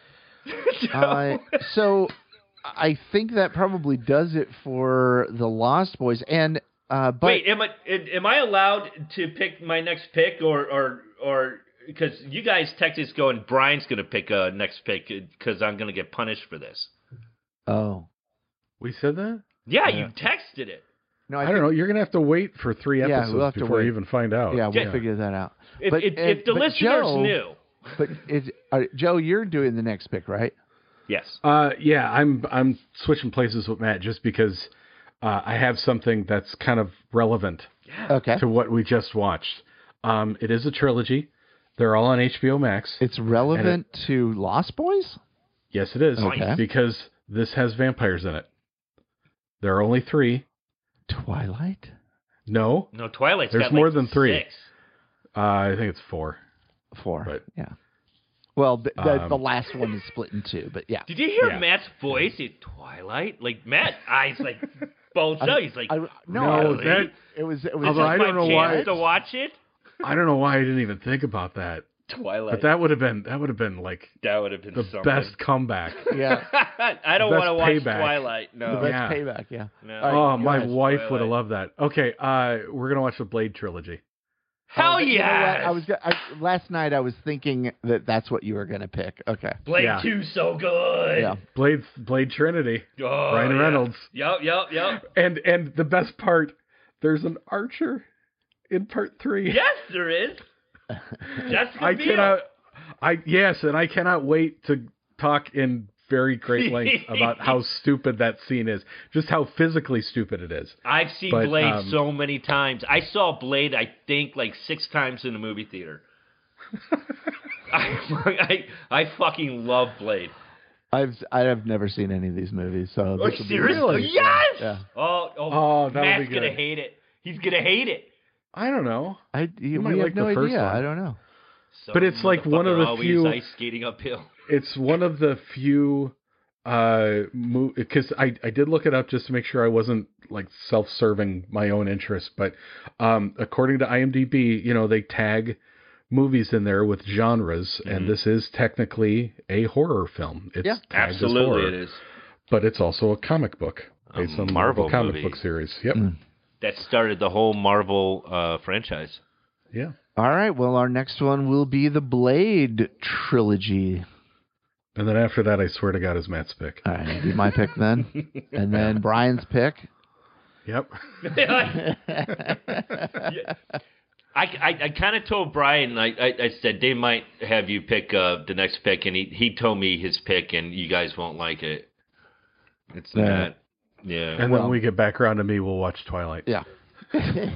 Speaker 1: Uh, so I think that probably does it for the Lost Boys. And uh, but
Speaker 3: Wait, am I am I allowed to pick my next pick, or or or because you guys texted us going, Brian's going to pick a next pick because I'm going to get punished for this.
Speaker 1: oh
Speaker 2: We said that?
Speaker 3: Yeah,
Speaker 1: Yeah.
Speaker 3: you texted it.
Speaker 1: no,
Speaker 2: I,
Speaker 1: I,
Speaker 2: don't
Speaker 1: think,
Speaker 2: know. You're going to have to wait for three
Speaker 1: Yeah,
Speaker 2: episodes
Speaker 1: we'll have to
Speaker 2: before
Speaker 1: wait.
Speaker 2: you even find out.
Speaker 1: Yeah, we'll
Speaker 3: Yeah.
Speaker 1: figure that out.
Speaker 3: If
Speaker 1: But-
Speaker 3: if,
Speaker 1: and-
Speaker 3: if the
Speaker 1: but
Speaker 3: listeners
Speaker 1: Joe-
Speaker 3: knew,
Speaker 1: But is uh, Joe, you're doing the next pick, right?
Speaker 3: yes.
Speaker 2: Uh, yeah, I'm I'm switching places with Matt just because uh, I have something that's kind of relevant
Speaker 3: Yeah.
Speaker 1: Okay.
Speaker 2: to what we just watched. Um, it is a trilogy. They're all on H B O Max.
Speaker 1: It's relevant to Lost Boys?
Speaker 2: Yes, it is.
Speaker 1: Okay.
Speaker 2: Because this has vampires in it. There are only three.
Speaker 1: Twilight?
Speaker 2: No,
Speaker 3: No, Twilight's
Speaker 2: There's
Speaker 3: got
Speaker 2: more
Speaker 3: like
Speaker 2: than three.
Speaker 3: six.
Speaker 2: uh, I think it's four.
Speaker 1: Four.
Speaker 2: But-
Speaker 1: yeah. Well, the, the,
Speaker 2: Um,
Speaker 1: the last one is split in two, but yeah.
Speaker 3: Did you hear
Speaker 2: Yeah.
Speaker 3: Matt's voice at Twilight? Like Matt, eyes like bulged out. He's like,
Speaker 1: I, no,
Speaker 2: No,
Speaker 1: I-
Speaker 3: really?
Speaker 2: that-
Speaker 1: it was it was
Speaker 2: Although I
Speaker 3: my
Speaker 2: don't know
Speaker 3: chance
Speaker 2: why-
Speaker 3: to watch it.
Speaker 2: I don't know why I didn't even think about that.
Speaker 3: Twilight.
Speaker 2: But that would have been that would have been like
Speaker 3: that would have been
Speaker 2: the
Speaker 3: something.
Speaker 2: best comeback.
Speaker 1: yeah,
Speaker 3: I don't
Speaker 2: the
Speaker 3: want to watch
Speaker 2: best payback.
Speaker 3: Twilight.
Speaker 1: the
Speaker 3: No.
Speaker 1: best
Speaker 2: Yeah.
Speaker 1: payback, yeah.
Speaker 3: No.
Speaker 1: All right,
Speaker 2: Oh,
Speaker 1: you
Speaker 2: my
Speaker 1: guys.
Speaker 2: wife
Speaker 3: Twilight.
Speaker 2: would have loved that. Okay, uh, we're gonna watch the Blade trilogy.
Speaker 3: Hell
Speaker 1: Oh, you know what?
Speaker 3: yeah!
Speaker 1: I was go- I, last night I was thinking that that's what you were going to pick. Okay.
Speaker 3: Blade
Speaker 2: Yeah.
Speaker 3: two so good.
Speaker 1: Yeah.
Speaker 2: Blade Blade Trinity.
Speaker 3: Oh,
Speaker 2: Ryan
Speaker 3: yeah.
Speaker 2: Reynolds.
Speaker 3: Yep, yep, yep.
Speaker 2: And and the best part, there's an archer in part three.
Speaker 3: Yes, there is. Jessica
Speaker 2: I
Speaker 3: Biel.
Speaker 2: cannot. I yes, and I cannot wait to talk in very great length about how stupid that scene is. Just how physically stupid it is.
Speaker 3: I've seen
Speaker 2: But,
Speaker 3: Blade
Speaker 2: um,
Speaker 3: so many times. I saw Blade, I think, like six times in a movie theater. I, I I fucking love Blade.
Speaker 1: I've I have never seen any of these movies, so
Speaker 3: Oh,
Speaker 1: this will be
Speaker 3: seriously?
Speaker 1: really fun.
Speaker 3: Yes!
Speaker 1: Yeah.
Speaker 3: Oh, oh,
Speaker 2: Oh, that'll
Speaker 3: Matt's
Speaker 2: be
Speaker 3: gonna
Speaker 2: good.
Speaker 3: hate it. He's gonna hate it.
Speaker 2: I don't know.
Speaker 1: I we
Speaker 2: might
Speaker 1: have
Speaker 2: like
Speaker 1: no
Speaker 2: the first
Speaker 1: idea.
Speaker 2: one.
Speaker 1: I don't know.
Speaker 3: So
Speaker 2: But it's like one of the
Speaker 3: motherfucker always
Speaker 2: few-
Speaker 3: ice skating uphill.
Speaker 2: It's one of the few uh because I I did look it up just to make sure I wasn't like self-serving my own interests, but um according to IMDb, you know, they tag movies in there with genres, and
Speaker 3: Mhm.
Speaker 2: this is technically a horror film. It's
Speaker 1: Yeah.
Speaker 2: tagged as
Speaker 3: Absolutely,
Speaker 2: horror,
Speaker 3: it is.
Speaker 2: but it's also a comic book based
Speaker 3: A
Speaker 2: on the
Speaker 3: Marvel
Speaker 2: Marvel comic
Speaker 3: movie.
Speaker 2: book series. Yep.
Speaker 1: Mm.
Speaker 3: That started the whole Marvel uh, franchise.
Speaker 2: Yeah.
Speaker 1: All right. Well, our next one will be the Blade trilogy.
Speaker 2: And then after that, I swear to God, is Matt's pick.
Speaker 1: All right, be my pick then, and then Brian's pick.
Speaker 2: Yep.
Speaker 3: Yeah. I, I, I kind of told Brian, I, I, I said, they might have you pick uh, the next pick, and he, he told me his pick, and you guys won't like it. It's
Speaker 1: Yeah.
Speaker 3: that. Yeah.
Speaker 2: And
Speaker 1: Well-
Speaker 2: when we get back around to me, we'll watch Twilight.
Speaker 1: Yeah.
Speaker 3: oh,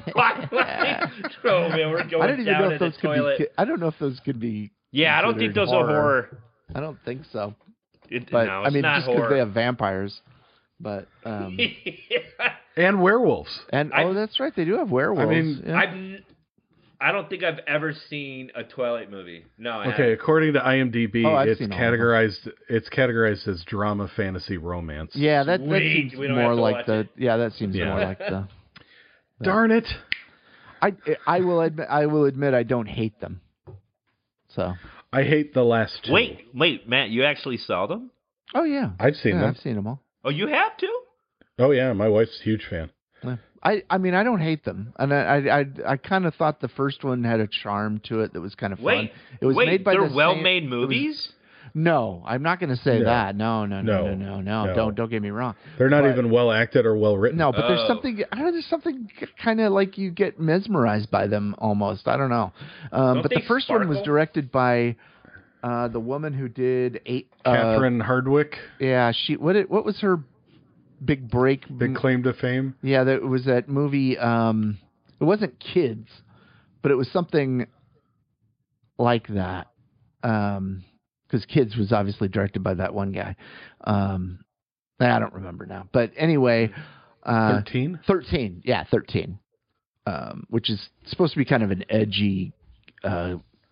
Speaker 3: man, we're going
Speaker 1: I don't even
Speaker 3: down
Speaker 1: know
Speaker 3: in
Speaker 1: if
Speaker 3: the
Speaker 1: those could
Speaker 3: toilet.
Speaker 1: be. I don't know if those could be.
Speaker 3: yeah, I don't think
Speaker 1: considered
Speaker 3: those are horror.
Speaker 1: I don't think so.
Speaker 3: It,
Speaker 1: But
Speaker 3: no,
Speaker 1: I
Speaker 3: it's
Speaker 1: mean,
Speaker 3: not
Speaker 1: just because
Speaker 3: horror.
Speaker 1: they have vampires. But um,
Speaker 2: And werewolves.
Speaker 1: and
Speaker 3: I-
Speaker 1: oh, that's right, they do have werewolves.
Speaker 2: mean,
Speaker 1: yeah.
Speaker 3: I've, n- I don't think I've ever seen a Twilight movie. No, I
Speaker 2: Okay,
Speaker 3: haven't.
Speaker 2: according to IMDb,
Speaker 1: Oh, I've
Speaker 2: it's
Speaker 1: seen all of them.
Speaker 2: categorized. It's categorized as drama, fantasy, romance.
Speaker 1: yeah, that that
Speaker 3: Sweet.
Speaker 1: seems
Speaker 3: We don't
Speaker 1: more
Speaker 3: have to
Speaker 1: like
Speaker 3: watch
Speaker 1: the.
Speaker 3: it.
Speaker 1: Yeah, that seems
Speaker 2: Yeah.
Speaker 1: more like the.
Speaker 2: Darn it!
Speaker 1: I I will admit I will admit I don't hate them. So.
Speaker 2: I hate the last two.
Speaker 3: Wait, wait, Matt, you actually saw them?
Speaker 1: Oh yeah.
Speaker 2: I've seen
Speaker 1: yeah,
Speaker 2: them.
Speaker 1: I've seen them all.
Speaker 3: Oh, you have to?
Speaker 2: Oh yeah, my wife's a huge fan.
Speaker 1: Yeah. I, I mean I don't hate them, and I I I, I kind of thought the first one had a charm to it that was kind of fun.
Speaker 3: Wait,
Speaker 1: it was
Speaker 3: wait,
Speaker 1: made by
Speaker 3: they're
Speaker 1: the same-
Speaker 3: well-made
Speaker 1: it was-
Speaker 3: movies?
Speaker 1: No, I'm not going to say
Speaker 2: No.
Speaker 1: that. No, no, no,
Speaker 2: No.
Speaker 1: no, no, no,
Speaker 2: No.
Speaker 1: Don't don't get me wrong.
Speaker 2: They're not
Speaker 1: But-
Speaker 2: even well acted or well written.
Speaker 1: No, but there's
Speaker 3: Oh.
Speaker 1: something. I don't know. There's something kind of like you get mesmerized by them almost. I don't know. Um,
Speaker 3: Don't
Speaker 1: but the
Speaker 3: they
Speaker 1: first one was
Speaker 3: sparkle?
Speaker 1: directed by uh, the woman who did eight. Uh,
Speaker 2: Catherine Hardwick,
Speaker 1: Yeah, she. What it, What was her big break?
Speaker 2: big claim to fame.
Speaker 1: Yeah, that was that movie. Um, it wasn't Kids, but it was something like that. Um, because Kids was obviously directed by that one guy. Um, I don't remember now, but anyway, uh,
Speaker 2: Thirteen.
Speaker 1: thirteen. Yeah, thirteen. Um, which is supposed to be kind of an edgy, uh,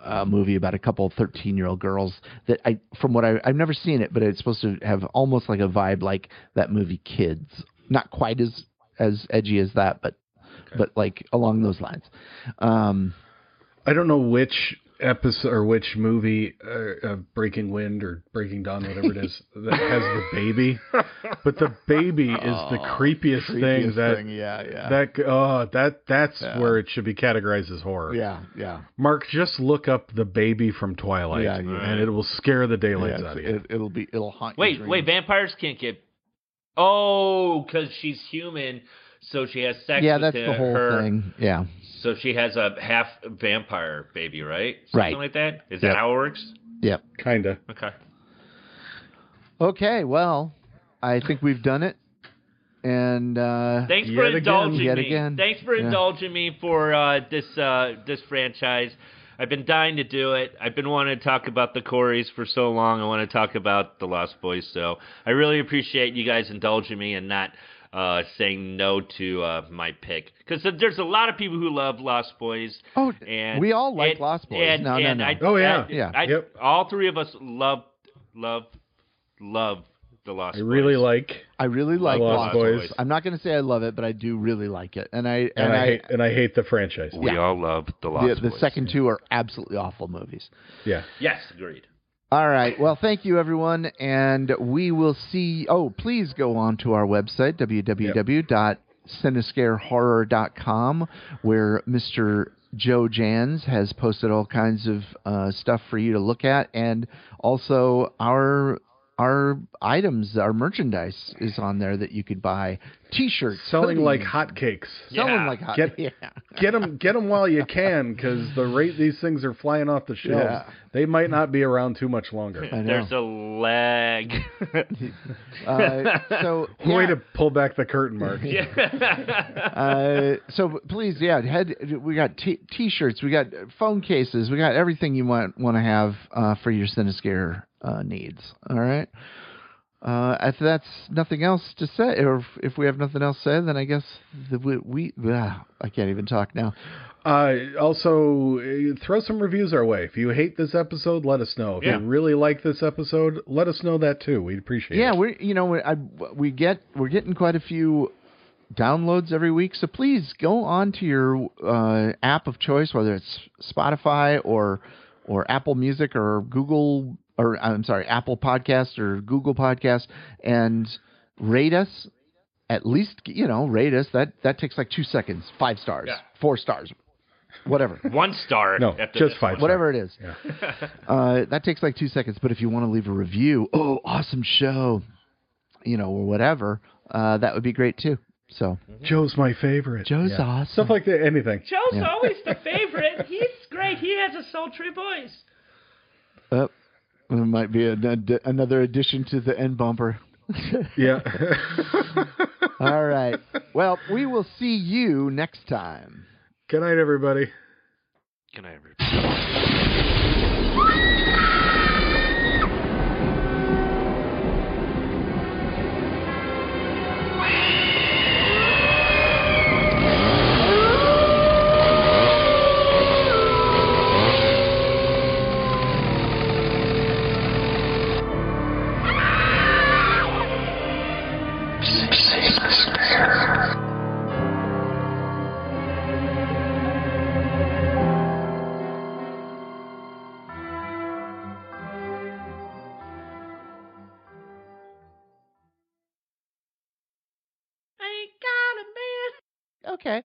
Speaker 1: a movie about a couple of thirteen-year-old girls that I, from what I, I've never seen it, but it's supposed to have almost like a vibe like that movie Kids. Not quite as as edgy as that, but okay. but like along those lines. Um,
Speaker 2: I don't know which episode or which movie, uh, uh, Breaking Wind or Breaking Dawn, whatever it is, that has the baby, but the baby is oh, the creepiest, creepiest thing that
Speaker 1: thing. yeah yeah
Speaker 2: that oh that that's
Speaker 1: yeah.
Speaker 2: where it should be categorized as horror.
Speaker 1: Yeah, yeah.
Speaker 2: Mark, just look up the baby from Twilight,
Speaker 1: yeah, yeah.
Speaker 2: and it will scare the daylights
Speaker 1: yeah,
Speaker 2: out of you.
Speaker 1: It, it'll be it'll haunt.
Speaker 3: Wait,
Speaker 1: your
Speaker 3: wait, vampires can't get. Oh, because she's human, so she has sex.
Speaker 1: Yeah,
Speaker 3: with
Speaker 1: that's
Speaker 3: the,
Speaker 1: the whole
Speaker 3: her,
Speaker 1: thing. Yeah.
Speaker 3: So she has a half vampire baby, right? Something
Speaker 1: right.
Speaker 3: like that. Is
Speaker 1: yep.
Speaker 3: that how it works?
Speaker 1: Yep.
Speaker 2: Kinda.
Speaker 3: Okay.
Speaker 1: Okay. Well, I think we've done it. And uh,
Speaker 3: thanks for
Speaker 2: yet
Speaker 3: indulging
Speaker 2: again.
Speaker 3: me.
Speaker 1: Yet again.
Speaker 3: Thanks for
Speaker 1: yeah.
Speaker 3: indulging me for uh, this uh, this franchise. I've been dying to do it. I've been wanting to talk about the Coreys for so long. I want to talk about the Lost Boys. So I really appreciate you guys indulging me and not uh, saying no to uh, my pick. Because there's a lot of people who love Lost Boys.
Speaker 1: Oh,
Speaker 3: and,
Speaker 1: we all like
Speaker 3: and,
Speaker 1: Lost Boys.
Speaker 3: And,
Speaker 1: no,
Speaker 3: and
Speaker 1: no, no.
Speaker 3: I,
Speaker 2: oh, yeah.
Speaker 3: I,
Speaker 1: yeah.
Speaker 3: I,
Speaker 2: yep.
Speaker 3: All three of us love, love, love the Lost
Speaker 2: I
Speaker 3: Boys.
Speaker 2: really like.
Speaker 1: I really like
Speaker 2: Lost
Speaker 1: Lost
Speaker 2: Boys.
Speaker 1: Boys. I'm not going to say I love it, but I do really like it. And I and,
Speaker 2: And, I,
Speaker 1: I
Speaker 2: hate, and I hate the franchise.
Speaker 3: We
Speaker 1: yeah.
Speaker 3: all love the Lost
Speaker 1: the,
Speaker 3: Boys.
Speaker 1: the second two are absolutely awful movies.
Speaker 2: Yeah.
Speaker 3: Yes, agreed.
Speaker 1: All right. Well, thank you, everyone. And we will see. Oh, please go on to our website, w w w dot cinescare horror dot com, where Mister Joe Jans has posted all kinds of uh, stuff for you to look at. And also our our items, our merchandise is on there that you could buy. T-shirts.
Speaker 2: Selling
Speaker 1: hoodies,
Speaker 2: like hotcakes.
Speaker 1: Selling
Speaker 3: Yeah.
Speaker 1: like hot.
Speaker 2: Get,
Speaker 1: yeah.
Speaker 2: get them, get them while you can, because the rate these things are flying off the shelves,
Speaker 1: Yeah.
Speaker 2: they might not be around too much longer.
Speaker 1: I know.
Speaker 3: There's a lag.
Speaker 1: Uh, so
Speaker 2: Way
Speaker 1: yeah.
Speaker 2: to pull back the curtain, Mark.
Speaker 1: uh, so please, yeah, head. We got t- t-shirts, we got phone cases, we got everything you want want to have uh, for your Cinescare uh, needs. All right. Uh, if that's nothing else to say, or if, if we have nothing else to say, then I guess the, we, we ah, I can't even talk now.
Speaker 2: Uh, also, uh, throw some reviews our way. If you hate this episode, let us know. If
Speaker 3: Yeah.
Speaker 2: you really like this episode, let us know that too. We'd appreciate
Speaker 1: Yeah,
Speaker 2: it.
Speaker 1: we you know I, we get we're getting quite a few downloads every week, so please go on to your uh, app of choice, whether it's Spotify or or Apple Music or Google or I'm sorry, Apple Podcast or Google Podcast, and rate us. At least, you know, rate us. That that takes like two seconds. Five stars,
Speaker 3: Yeah.
Speaker 1: four stars, whatever.
Speaker 3: One star.
Speaker 2: No,
Speaker 3: after
Speaker 2: just
Speaker 3: this
Speaker 2: five.
Speaker 3: one.
Speaker 1: Whatever it is.
Speaker 2: Yeah.
Speaker 1: Uh, that takes like two seconds. But if you want to leave a review, oh, awesome show, you know, or whatever, uh, that would be great too. So
Speaker 2: Joe's my favorite.
Speaker 1: Joe's
Speaker 2: Yeah.
Speaker 1: awesome.
Speaker 2: Stuff like that, anything.
Speaker 3: Joe's
Speaker 1: Yeah.
Speaker 3: always the favorite. He's great. He has a sultry voice.
Speaker 1: Uh, there might be an, ad- another addition to the end bumper.
Speaker 2: Yeah.
Speaker 1: All right. Well, we will see you next time.
Speaker 2: Good night, everybody.
Speaker 3: Good night, everybody.
Speaker 1: Okay.